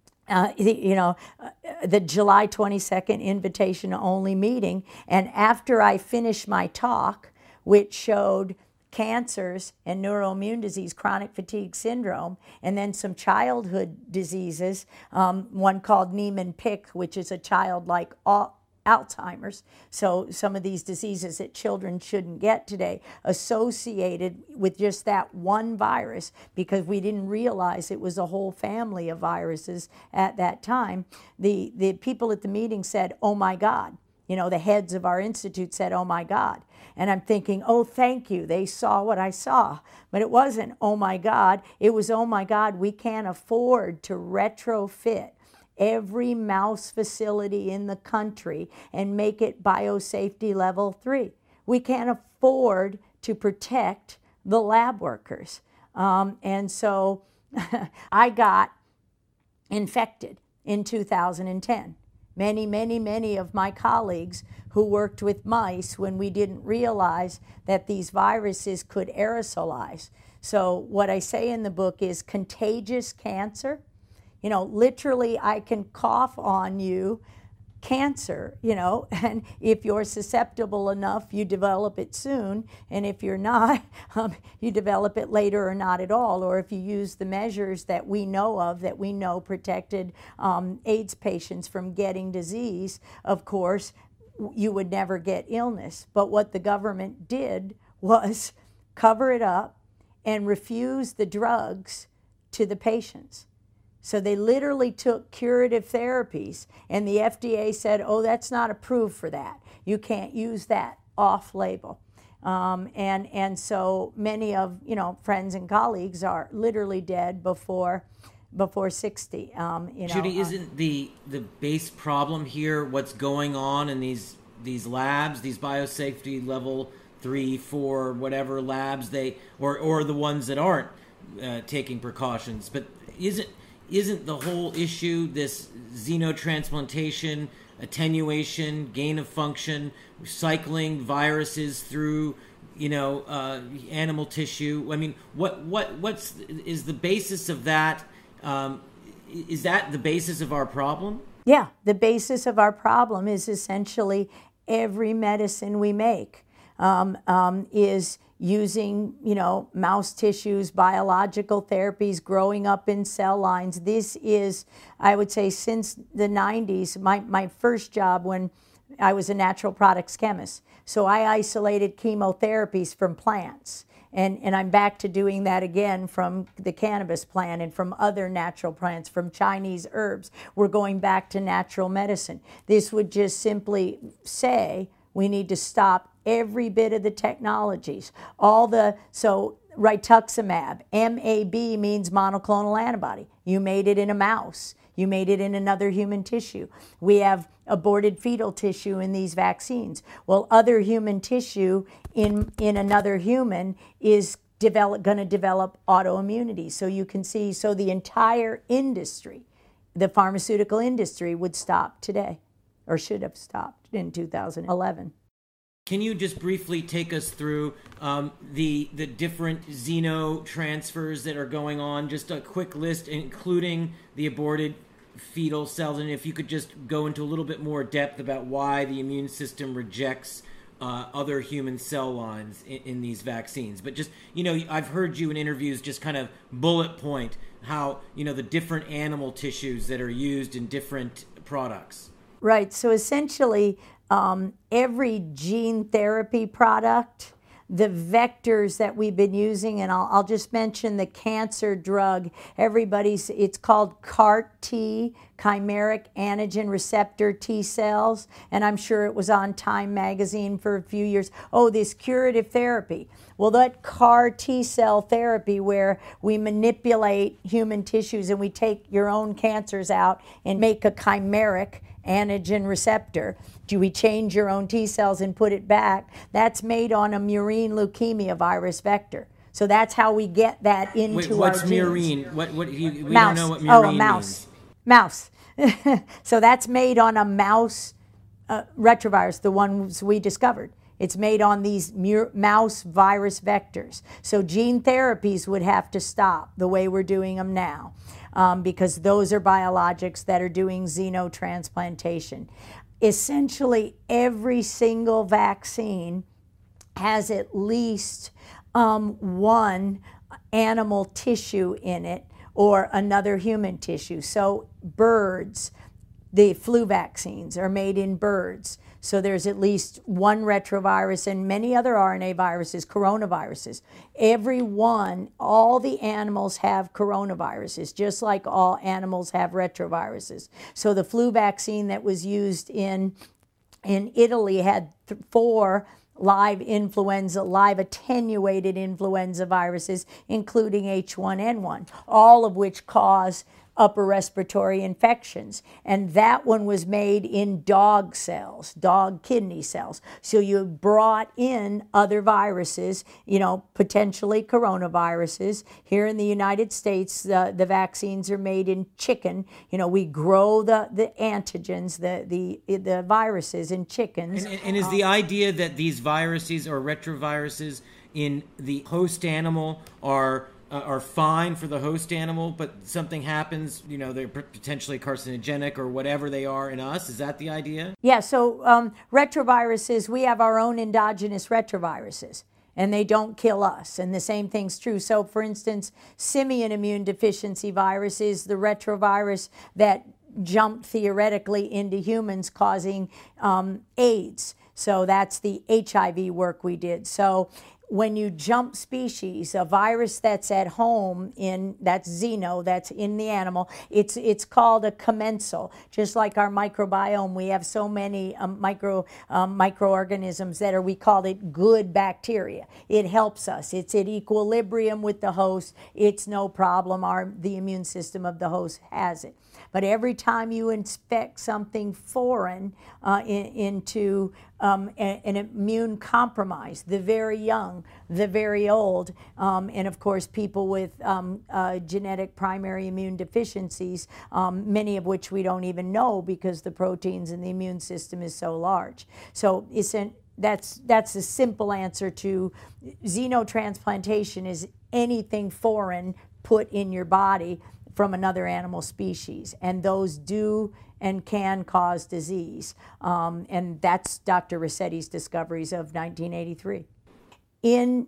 July 22nd invitation-only meeting. And after I finished my talk, which showed cancers and neuroimmune disease, chronic fatigue syndrome, and then some childhood diseases, one called Niemann-Pick, which is a childlike Alzheimer's. So some of these diseases that children shouldn't get today associated with just that one virus, because we didn't realize it was a whole family of viruses at that time. The people at the meeting said, oh my God. You know, the heads of our institute said, oh my God. And I'm thinking, oh, thank you. They saw what I saw. But it wasn't, oh my God. It was, oh my God, we can't afford to retrofit every mouse facility in the country and make it biosafety level 3. We can't afford to protect the lab workers. And so I got infected in 2010. many, many, many of my colleagues who worked with mice when we didn't realize that these viruses could aerosolize. So what I say in the book is contagious cancer. You know, literally I can cough on you cancer, you know, and if you're susceptible enough, you develop it soon, and if you're not, you develop it later or not at all, or if you use the measures that we know of, that we know protected AIDS patients from getting disease, of course, you would never get illness. But what the government did was cover it up and refuse the drugs to the patients. So they literally took curative therapies, and the FDA said, oh, that's not approved for that. You can't use that off-label. And so many of, you know, friends and colleagues are literally dead before 60.
Judy, isn't the base problem here what's going on in these labs, these biosafety level 3, 4, whatever labs or the ones that aren't taking precautions? But isn't the whole issue this xenotransplantation, attenuation, gain of function, cycling viruses through, you know, animal tissue? I mean, is the basis of that? Is that the basis of our problem?
Yeah, the basis of our problem is essentially every medicine we make is using, you know, mouse tissues, biological therapies, growing up in cell lines. This is, I would say, since the 90s, my first job when I was a natural products chemist. So I isolated chemotherapies from plants. And I'm back to doing that again from the cannabis plant and from other natural plants, from Chinese herbs. We're going back to natural medicine. This would just simply say we need to stop every bit of the technologies. So rituximab, MAB means monoclonal antibody. You made it in a mouse. You made it in another human tissue. We have aborted fetal tissue in these vaccines. Well, other human tissue in another human is going to develop autoimmunity. So you can see, so the entire industry, the pharmaceutical industry, would stop today, or should have stopped in 2011.
Can you just briefly take us through the different xenotransfers that are going on? Just a quick list, including the aborted fetal cells, and if you could just go into a little bit more depth about why the immune system rejects other human cell lines in these vaccines. But just, you know, I've heard you in interviews just kind of bullet point how, you know, the different animal tissues that are used in different products.
Right. So essentially, every gene therapy product, the vectors that we've been using, and I'll just mention the cancer drug. It's called CAR-T, chimeric antigen receptor T cells, and I'm sure it was on Time magazine for a few years. Oh, this curative therapy. Well, that CAR-T cell therapy where we manipulate human tissues and we take your own cancers out and make a chimeric antigen receptor. Do we change your own T cells and put it back? That's made on a murine leukemia virus vector. So that's how we get that into our genes.
What's murine? We
mouse.
Don't know what murine
a mouse.
means.
Mouse. So that's made on a mouse retrovirus, the ones we discovered. It's made on these mouse virus vectors. So gene therapies would have to stop the way we're doing them now, because those are biologics that are doing xenotransplantation. Essentially, every single vaccine has at least one animal tissue in it or another human tissue. So birds, the flu vaccines are made in birds. So there's at least one retrovirus and many other RNA viruses, coronaviruses. Every one, all the animals have coronaviruses, just like all animals have retroviruses. So the flu vaccine that was used in Italy had 4 live attenuated influenza viruses, including H1N1, all of which cause upper respiratory infections. And that one was made in dog cells, dog kidney cells. So you brought in other viruses, you know, potentially coronaviruses. Here in the United States, the vaccines are made in chicken. You know, we grow the antigens, the viruses in chickens.
And is the idea that these viruses or retroviruses in the host animal are fine for the host animal, but something happens, you know, they're potentially carcinogenic or whatever they are in us? Is that the idea?
Yeah, so retroviruses, we have our own endogenous retroviruses, and they don't kill us. And the same thing's true. So, for instance, simian immune deficiency virus is the retrovirus that jumped theoretically into humans, causing AIDS. So that's the HIV work we did. So when you jump species, a virus that's at home that's xeno, that's in the animal, it's called a commensal. Just like our microbiome, we have so many microorganisms that we call it good bacteria. It helps us. It's at equilibrium with the host. It's no problem. The immune system of the host has it. But every time you inspect something foreign into an immune compromise, the very young, the very old, and of course people with genetic primary immune deficiencies, many of which we don't even know because the proteins in the immune system is so large. So that's a simple answer to xenotransplantation is anything foreign put in your body from another animal species, and those do and can cause disease. And that's Dr. Rossetti's discoveries of 1983. In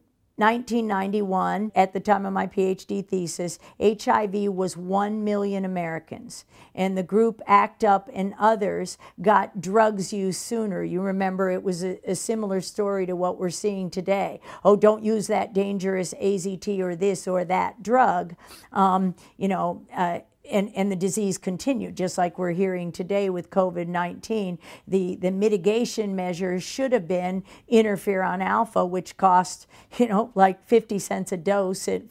1991, at the time of my PhD thesis, HIV was 1 million Americans. And the group ACT UP and others got drugs used sooner. You remember it was a similar story to what we're seeing today. Oh, don't use that dangerous AZT or this or that drug. And the disease continued, just like we're hearing today with COVID-19. The mitigation measures should have been interferon alpha, which cost, like 50 cents a dose, a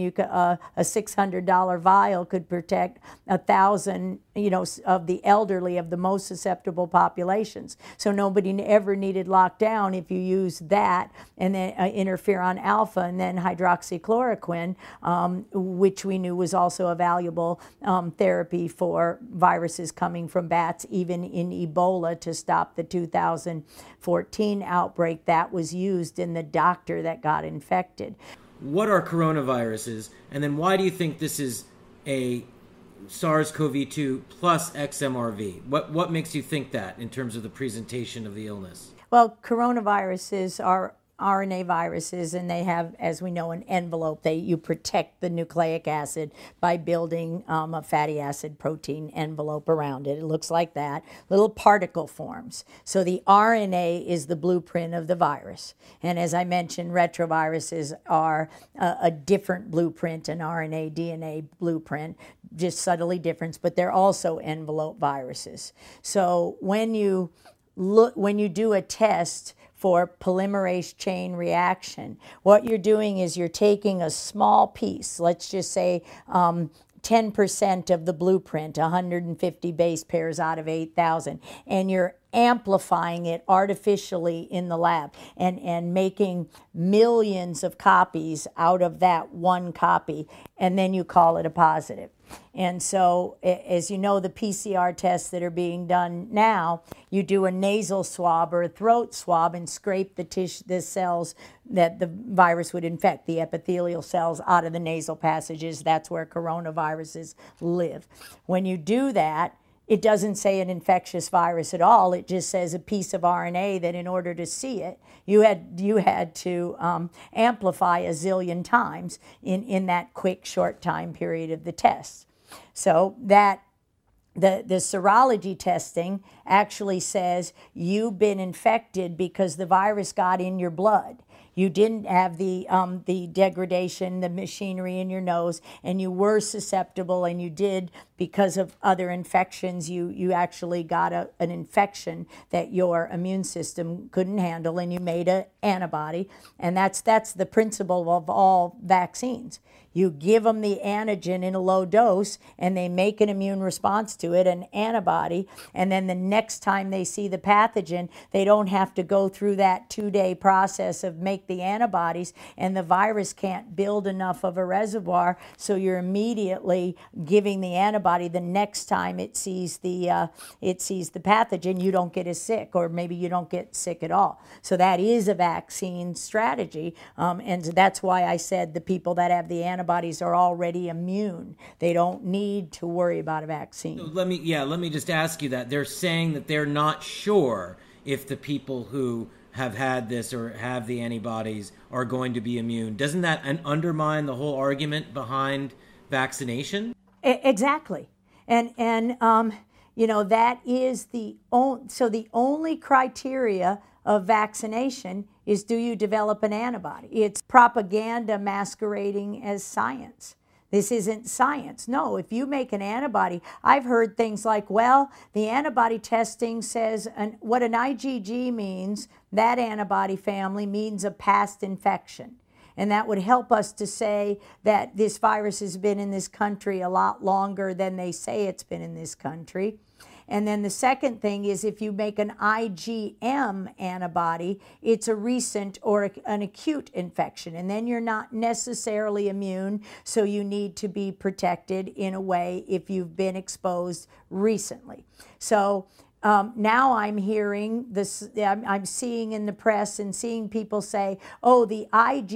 $600 vial could protect 1,000, of the elderly, of the most susceptible populations. So nobody ever needed lockdown if you use that, and then interferon alpha, and then hydroxychloroquine, which we knew was also a valuable therapy for viruses coming from bats, even in Ebola to stop the 2014 outbreak. That was used in the doctor that got infected.
What are coronaviruses, and then why do you think this is a SARS-CoV-2 plus XMRV? What makes you think that in terms of the presentation of the illness?
Well, coronaviruses are RNA viruses, and they have, as we know, an envelope. You protect the nucleic acid by building a fatty acid protein envelope around it. It looks like that, little particle forms. So the RNA is the blueprint of the virus. And as I mentioned, retroviruses are a different blueprint, an RNA DNA blueprint, just subtly different, but they're also envelope viruses. So when you do a test for polymerase chain reaction, what you're doing is you're taking a small piece, let's just say 10% of the blueprint, 150 base pairs out of 8,000, and you're amplifying it artificially in the lab and making millions of copies out of that one copy, and then you call it a positive. And so, as you know, the PCR tests that are being done now, you do a nasal swab or a throat swab and scrape the cells that the virus would infect, the epithelial cells, out of the nasal passages. That's where coronaviruses live. When you do that, it doesn't say an infectious virus at all. It just says a piece of RNA that in order to see it, you had to amplify a zillion times in that quick, short time period of the test. So that the serology testing actually says you've been infected because the virus got in your blood. You didn't have the degradation, the machinery in your nose, and you were susceptible, and you did, because of other infections, you actually got an infection that your immune system couldn't handle, and you made an antibody. And that's the principle of all vaccines. You give them the antigen in a low dose, and they make an immune response to it, an antibody, and then the next time they see the pathogen, they don't have to go through that 2-day process of make the antibodies, and the virus can't build enough of a reservoir, so you're immediately giving the antibody the next time it sees the pathogen. You don't get as sick, or maybe you don't get sick at all. So that is a vaccine strategy, and that's why I said the people that have the antibodies are already immune. They don't need to worry about a vaccine.
Let me just ask you that. They're saying that they're not sure if the people who have had this or have the antibodies are going to be immune. Doesn't that undermine the whole argument behind vaccination?
Exactly. And that is the only criteria of vaccination is, do you develop an antibody? It's propaganda masquerading as science. This isn't science. No, if you make an antibody, I've heard things like, well, the antibody testing says what an IgG means, that antibody family means a past infection. And that would help us to say that this virus has been in this country a lot longer than they say it's been in this country. And then the second thing is, if you make an IgM antibody, it's a recent or an acute infection, and then you're not necessarily immune, so you need to be protected in a way if you've been exposed recently. So now I'm hearing this, I'm seeing in the press and seeing people say, oh, the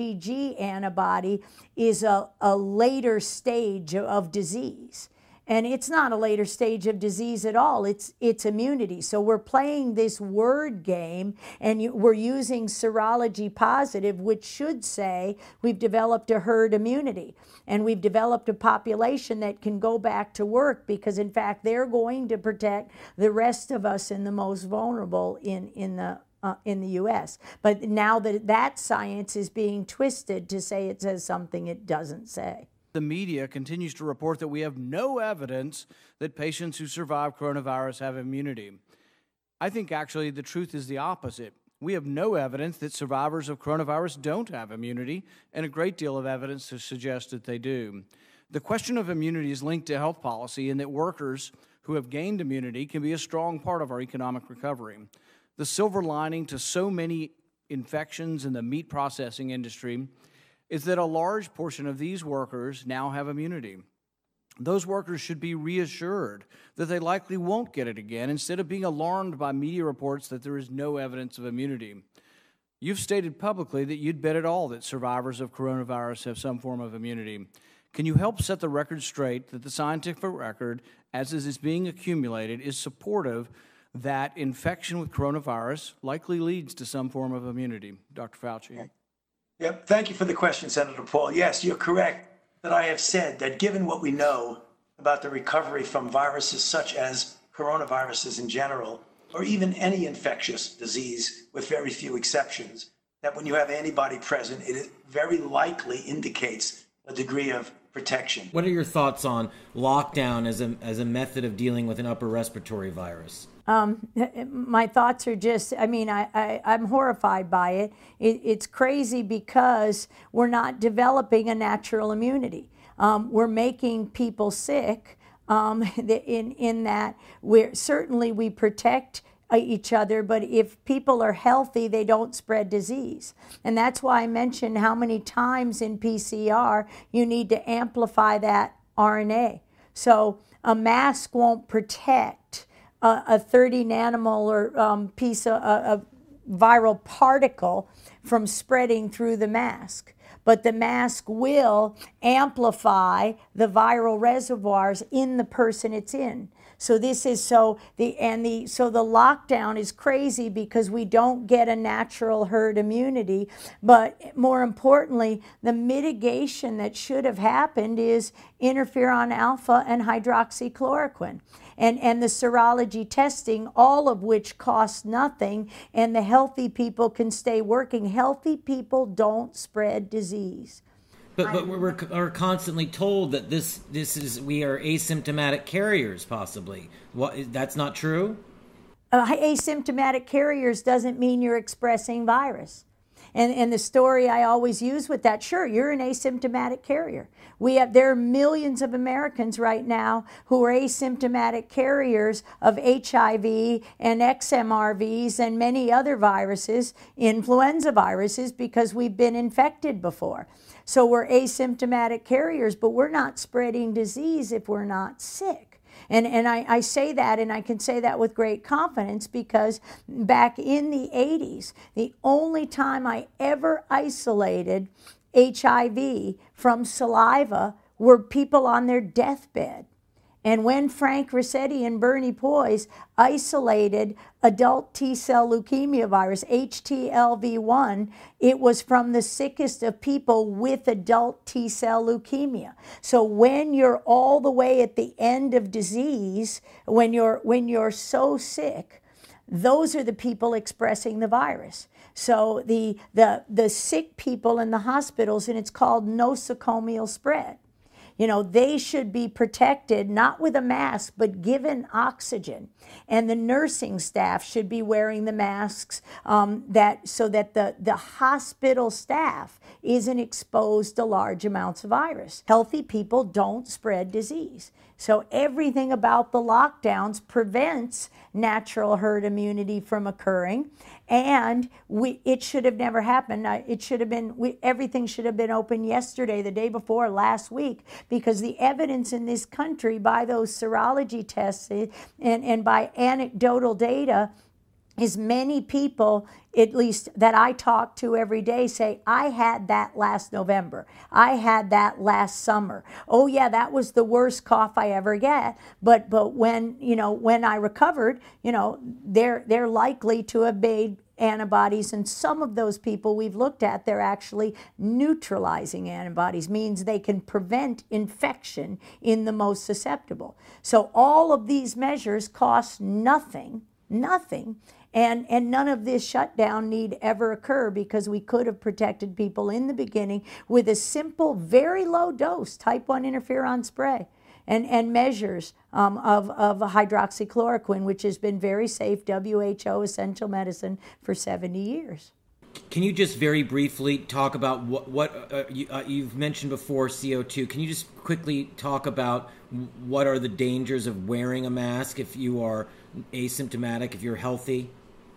IgG antibody is a later stage of disease. And it's not a later stage of disease at all. It's immunity. So we're playing this word game, and we're using serology positive, which should say we've developed a herd immunity. And we've developed a population that can go back to work because, in fact, they're going to protect the rest of us and the most vulnerable in the U.S. But now that science is being twisted to say it says something it doesn't say.
The media continues to report that we have no evidence that patients who survive coronavirus have immunity. I think actually the truth is the opposite. We have no evidence that survivors of coronavirus don't have immunity, and a great deal of evidence to suggest that they do. The question of immunity is linked to health policy, and that workers who have gained immunity can be a strong part of our economic recovery. The silver lining to so many infections in the meat processing industry is that a large portion of these workers now have immunity. Those workers should be reassured that they likely won't get it again, instead of being alarmed by media reports that there is no evidence of immunity. You've stated publicly that you'd bet it all that survivors of coronavirus have some form of immunity. Can you help set the record straight that the scientific record, as is being accumulated, is supportive that infection with coronavirus likely leads to some form of immunity? Dr. Fauci.
Yep. Thank you for the question, Senator Paul. Yes, you're correct that I have said that given what we know about the recovery from viruses such as coronaviruses in general, or even any infectious disease with very few exceptions, that when you have antibody present, it very likely indicates a degree of protection.
What are your thoughts on lockdown as a method of dealing with an upper respiratory virus?
My thoughts are just, I'm horrified by it. It's crazy because we're not developing a natural immunity. We're making people sick in that we protect each other, but if people are healthy, they don't spread disease. And that's why I mentioned how many times in PCR you need to amplify that RNA. So a mask won't protect a 30 nanomolar piece of viral particle from spreading through the mask. But the mask will amplify the viral reservoirs in the person it's in. So the lockdown is crazy because we don't get a natural herd immunity. But more importantly, the mitigation that should have happened is interferon alpha and hydroxychloroquine. And the serology testing, all of which costs nothing, and the healthy people can stay working. Healthy people don't spread disease.
But we're constantly told that we are asymptomatic carriers, possibly. That's not true?
Asymptomatic carriers doesn't mean you're expressing virus. And the story I always use with that, sure, you're an asymptomatic carrier. There are millions of Americans right now who are asymptomatic carriers of HIV and XMRVs and many other viruses, influenza viruses, because we've been infected before. So we're asymptomatic carriers, but we're not spreading disease if we're not sick. And I say that, and I can say that with great confidence, because back in the 80s, the only time I ever isolated HIV from saliva were people on their deathbed. And when Frank Ruscetti and Bernie Poise isolated adult T-cell leukemia virus, HTLV1, it was from the sickest of people with adult T-cell leukemia. So when you're all the way at the end of disease, when you're so sick, those are the people expressing the virus. So the sick people in the hospitals, and it's called nosocomial spread. You know, they should be protected, not with a mask, but given oxygen. And the nursing staff should be wearing the masks so that the hospital staff isn't exposed to large amounts of virus. Healthy people don't spread disease. So everything about the lockdowns prevents natural herd immunity from occurring. And it should have never happened. It should have been, everything should have been open yesterday, the day before, last week, because the evidence in this country by those serology tests and by anecdotal data is many people, at least that I talk to every day, say, I had that last November. I had that last summer. Oh yeah, that was the worst cough I ever get. But when, when I recovered, they're likely to have made antibodies, and some of those people we've looked at, they're actually neutralizing antibodies, means they can prevent infection in the most susceptible. So all of these measures cost nothing, and none of this shutdown need ever occur, because we could have protected people in the beginning with a simple, very low dose type 1 interferon spray and measures of hydroxychloroquine, which has been very safe, WHO essential medicine, for 70 years.
Can you just very briefly talk about what you've mentioned before, CO2. Can you just quickly talk about what are the dangers of wearing a mask if you are asymptomatic, if you're healthy?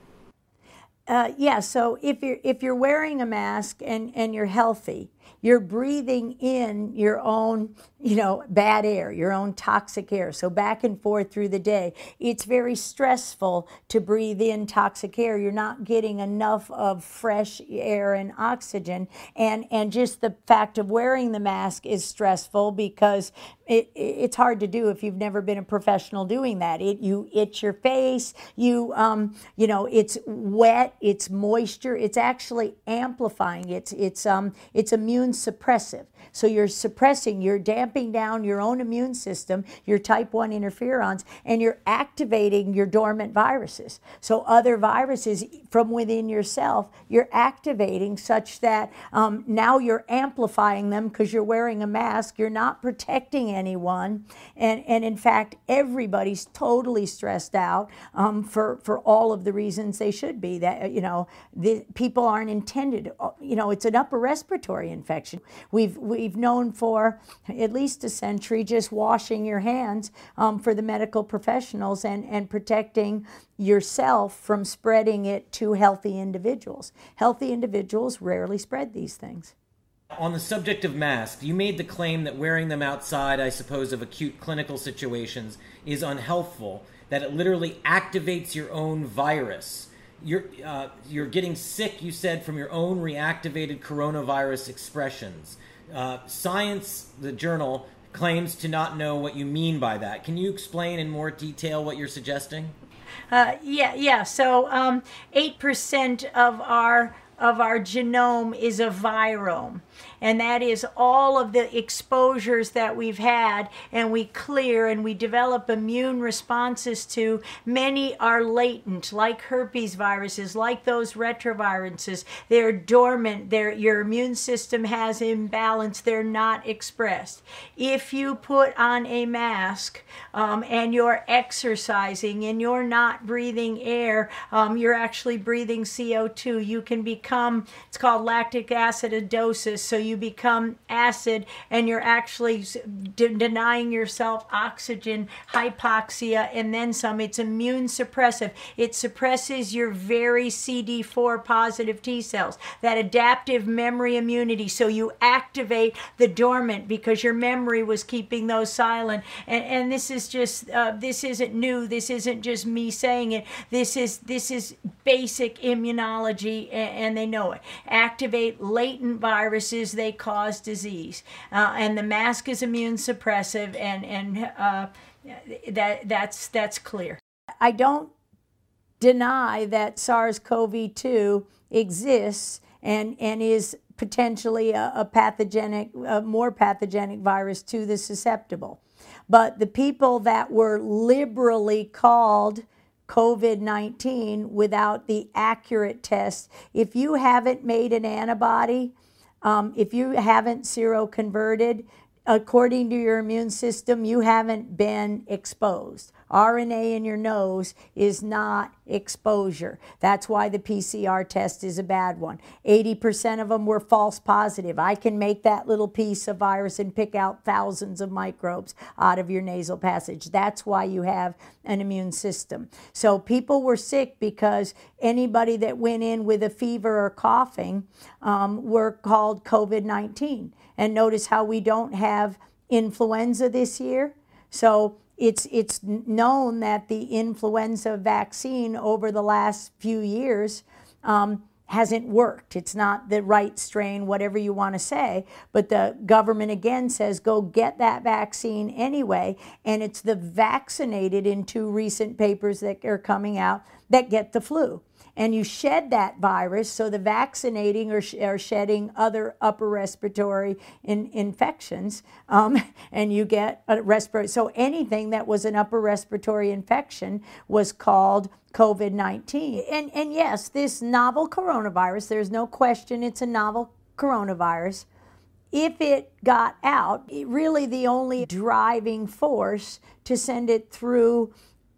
Yeah, so if you're wearing a mask and you're healthy, you're breathing in your own, bad air, your own toxic air. So back and forth through the day, it's very stressful to breathe in toxic air. You're not getting enough of fresh air and oxygen. And just the fact of wearing the mask is stressful, because it's hard to do if you've never been a professional doing that. You itch your face, it's wet, it's moisture, it's actually amplifying. It's immune suppressive. So you're damping down your own immune system, your type 1 interferons, and you're activating your dormant viruses. So other viruses from within yourself, you're activating such that now you're amplifying them because you're wearing a mask. You're not protecting anyone. And in fact, everybody's totally stressed out for all of the reasons they should be. That, the people aren't intended, it's an upper respiratory infection. We've known for at least a century just washing your hands for the medical professionals and protecting yourself from spreading it to healthy individuals. Healthy individuals rarely spread these things.
On the subject of masks, you made the claim that wearing them outside, I suppose, of acute clinical situations is unhealthful, that it literally activates your own virus. You're getting sick, you said, from your own reactivated coronavirus expressions. Science, the journal, claims to not know what you mean by that. Can you explain in more detail what you're suggesting?
Yeah. So 8% of our genome is a virome, and that is all of the exposures that we've had, and we clear and we develop immune responses to. Many are latent, like herpes viruses, like those retroviruses. They're dormant. Your immune system has imbalance. They're not expressed. If you put on a mask and you're exercising and you're not breathing air, you're actually breathing CO2. You can become, it's called lactic acidosis, so you become acid and you're actually denying yourself oxygen, hypoxia, and then some. It's immune suppressive. It suppresses your very CD4 positive T cells, that adaptive memory immunity. So you activate the dormant because your memory was keeping those silent. And this is just, this isn't new. This isn't just me saying it. This is basic immunology, and they know it. Activate latent viruses, they cause disease. And the mask is immune suppressive, and that's clear. I don't deny that SARS-CoV-2 exists and is potentially a pathogenic, more pathogenic virus to the susceptible. But the people that were liberally called COVID-19 without the accurate test, if you haven't made an antibody, if you haven't seroconverted, according to your immune system, you haven't been exposed. RNA in your nose is not exposure. That's why the PCR test is a bad one. 80% of them were false positive. I can make that little piece of virus and pick out thousands of microbes out of your nasal passage. That's why you have an immune system. So people were sick because anybody that went in with a fever or coughing were called COVID-19. And notice how we don't have influenza this year. So it's known that the influenza vaccine over the last few years hasn't worked. It's not the right strain, whatever you want to say, but the government again says go get that vaccine anyway, and it's the vaccinated in 2 recent papers that are coming out that get the flu. And you shed that virus, so the vaccinating are shedding other upper respiratory infections, and you get a respiratory. So anything that was an upper respiratory infection was called COVID-19. And yes, this novel coronavirus, there's no question it's a novel coronavirus. If it got out, really the only driving force to send it through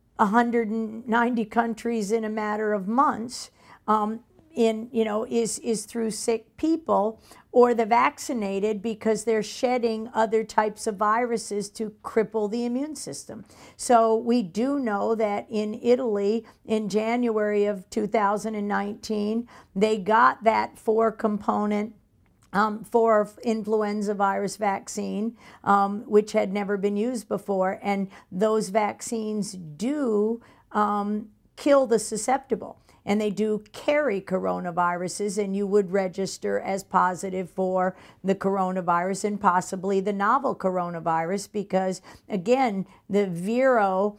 190 countries in a matter of months is through sick people or the vaccinated, because they're shedding other types of viruses to cripple the immune system. So we do know that in Italy in January of 2019, they got that 4-component for influenza virus vaccine, which had never been used before. And those vaccines do kill the susceptible. And they do carry coronaviruses, and you would register as positive for the coronavirus and possibly the novel coronavirus, because again, the Vero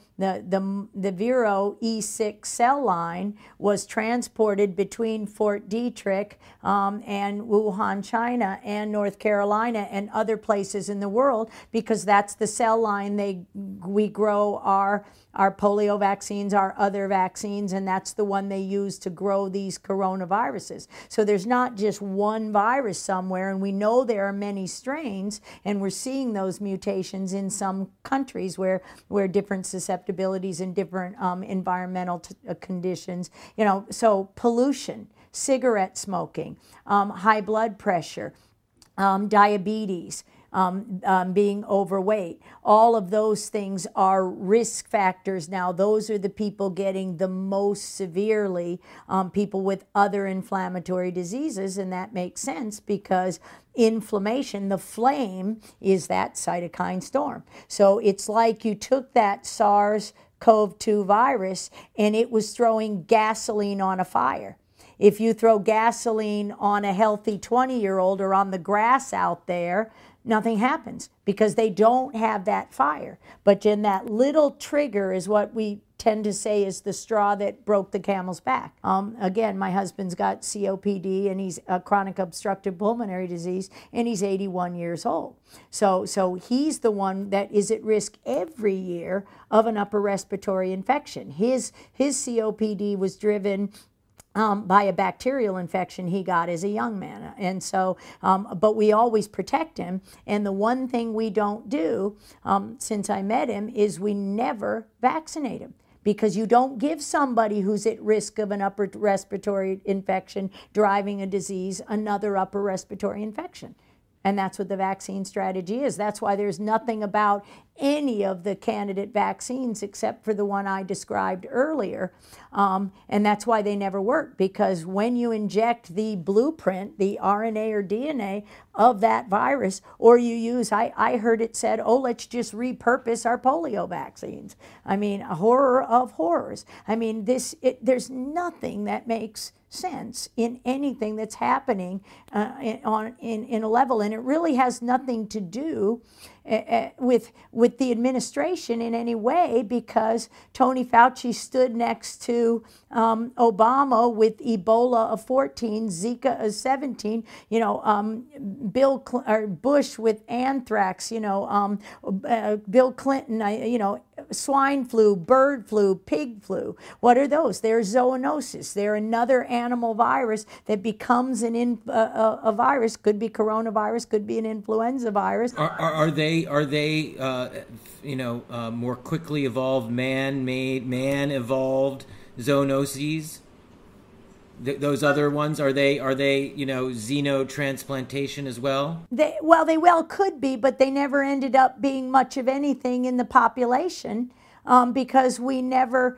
E6 cell line was transported between Fort Detrick and Wuhan, China, and North Carolina and other places in the world, because that's the cell line we grow our polio vaccines, our other vaccines, and that's the one they use to grow these coronaviruses. So there's not just one virus somewhere, and we know there are many strains, and we're seeing those mutations in some countries where different susceptibilities and different environmental conditions, so pollution, cigarette smoking, high blood pressure, diabetes, being overweight. All of those things are risk factors now. Those are the people getting the most severely, people with other inflammatory diseases, and that makes sense because inflammation, the flame, is that cytokine storm. So it's like you took that SARS-CoV-2 virus and it was throwing gasoline on a fire. If you throw gasoline on a healthy 20-year-old or on the grass out there, nothing happens because they don't have that fire. But in that little trigger is what we tend to say is the straw that broke the camel's back. Again, my husband's got COPD and he's a chronic obstructive pulmonary disease, and he's 81 years old. So he's the one that is at risk every year of an upper respiratory infection. His COPD was driven by a bacterial infection he got as a young man. And so, but we always protect him. And the one thing we don't do since I met him is we never vaccinate him. Because you don't give somebody who's at risk of an upper respiratory infection driving a disease another upper respiratory infection. And that's what the vaccine strategy is. That's why there's nothing about any of the candidate vaccines except for the one I described earlier. And that's why they never work, because when you inject the blueprint, the RNA or DNA of that virus, or you use, I heard it said, oh, let's just repurpose our polio vaccines. I mean, a horror of horrors. I mean, there's nothing that makes sense in anything that's happening in a level, and it really has nothing to do with the administration in any way, because Tony Fauci stood next to Obama with Ebola of 14, Zika of 17, you know, Bush with anthrax, you know, Bill Clinton, you know, swine flu, bird flu, pig flu. What are those? They're zoonosis. They're another animal virus that becomes a virus. Could be coronavirus, could be an influenza virus.
Are they you know, more quickly evolved, man-made, man-evolved zoonoses? Those other ones, are they you know, xenotransplantation as well?
They well could be, but they never ended up being much of anything in the population, because we never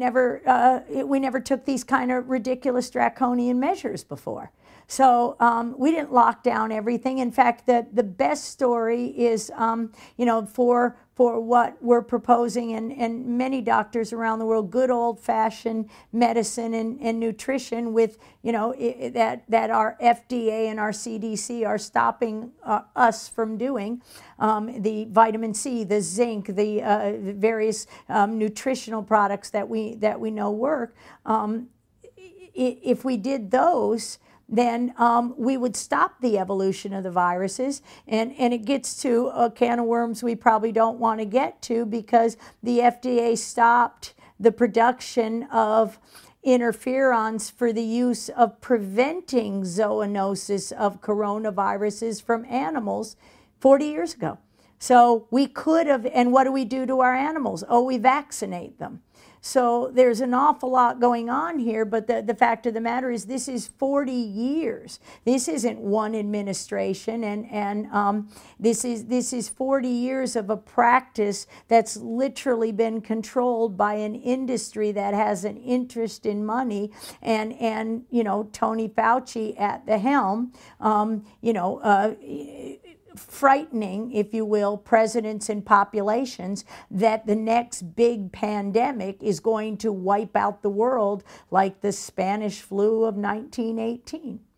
took these kind of ridiculous draconian measures before. So we didn't lock down everything. In fact, the best story is, you know, for what we're proposing, and many doctors around the world, good old-fashioned medicine and nutrition with, you know, that our FDA and our CDC are stopping us from doing. The vitamin C, the zinc, the various nutritional products that we know work. If we did those, then we would stop the evolution of the viruses. And it gets to a can of worms we probably don't want to get to, because the FDA stopped the production of interferons for the use of preventing zoonosis of coronaviruses from animals 40 years ago. So we could have, and what do we do to our animals? Oh, we vaccinate them. So there's an awful lot going on here, but the fact of the matter is this is 40 years. This isn't one administration, and this is 40 years of a practice that's literally been controlled by an industry that has an interest in money, and you know, Tony Fauci at the helm, you know, frightening, if you will, presidents and populations that the next big pandemic is going to wipe out the world like the Spanish flu of 1918.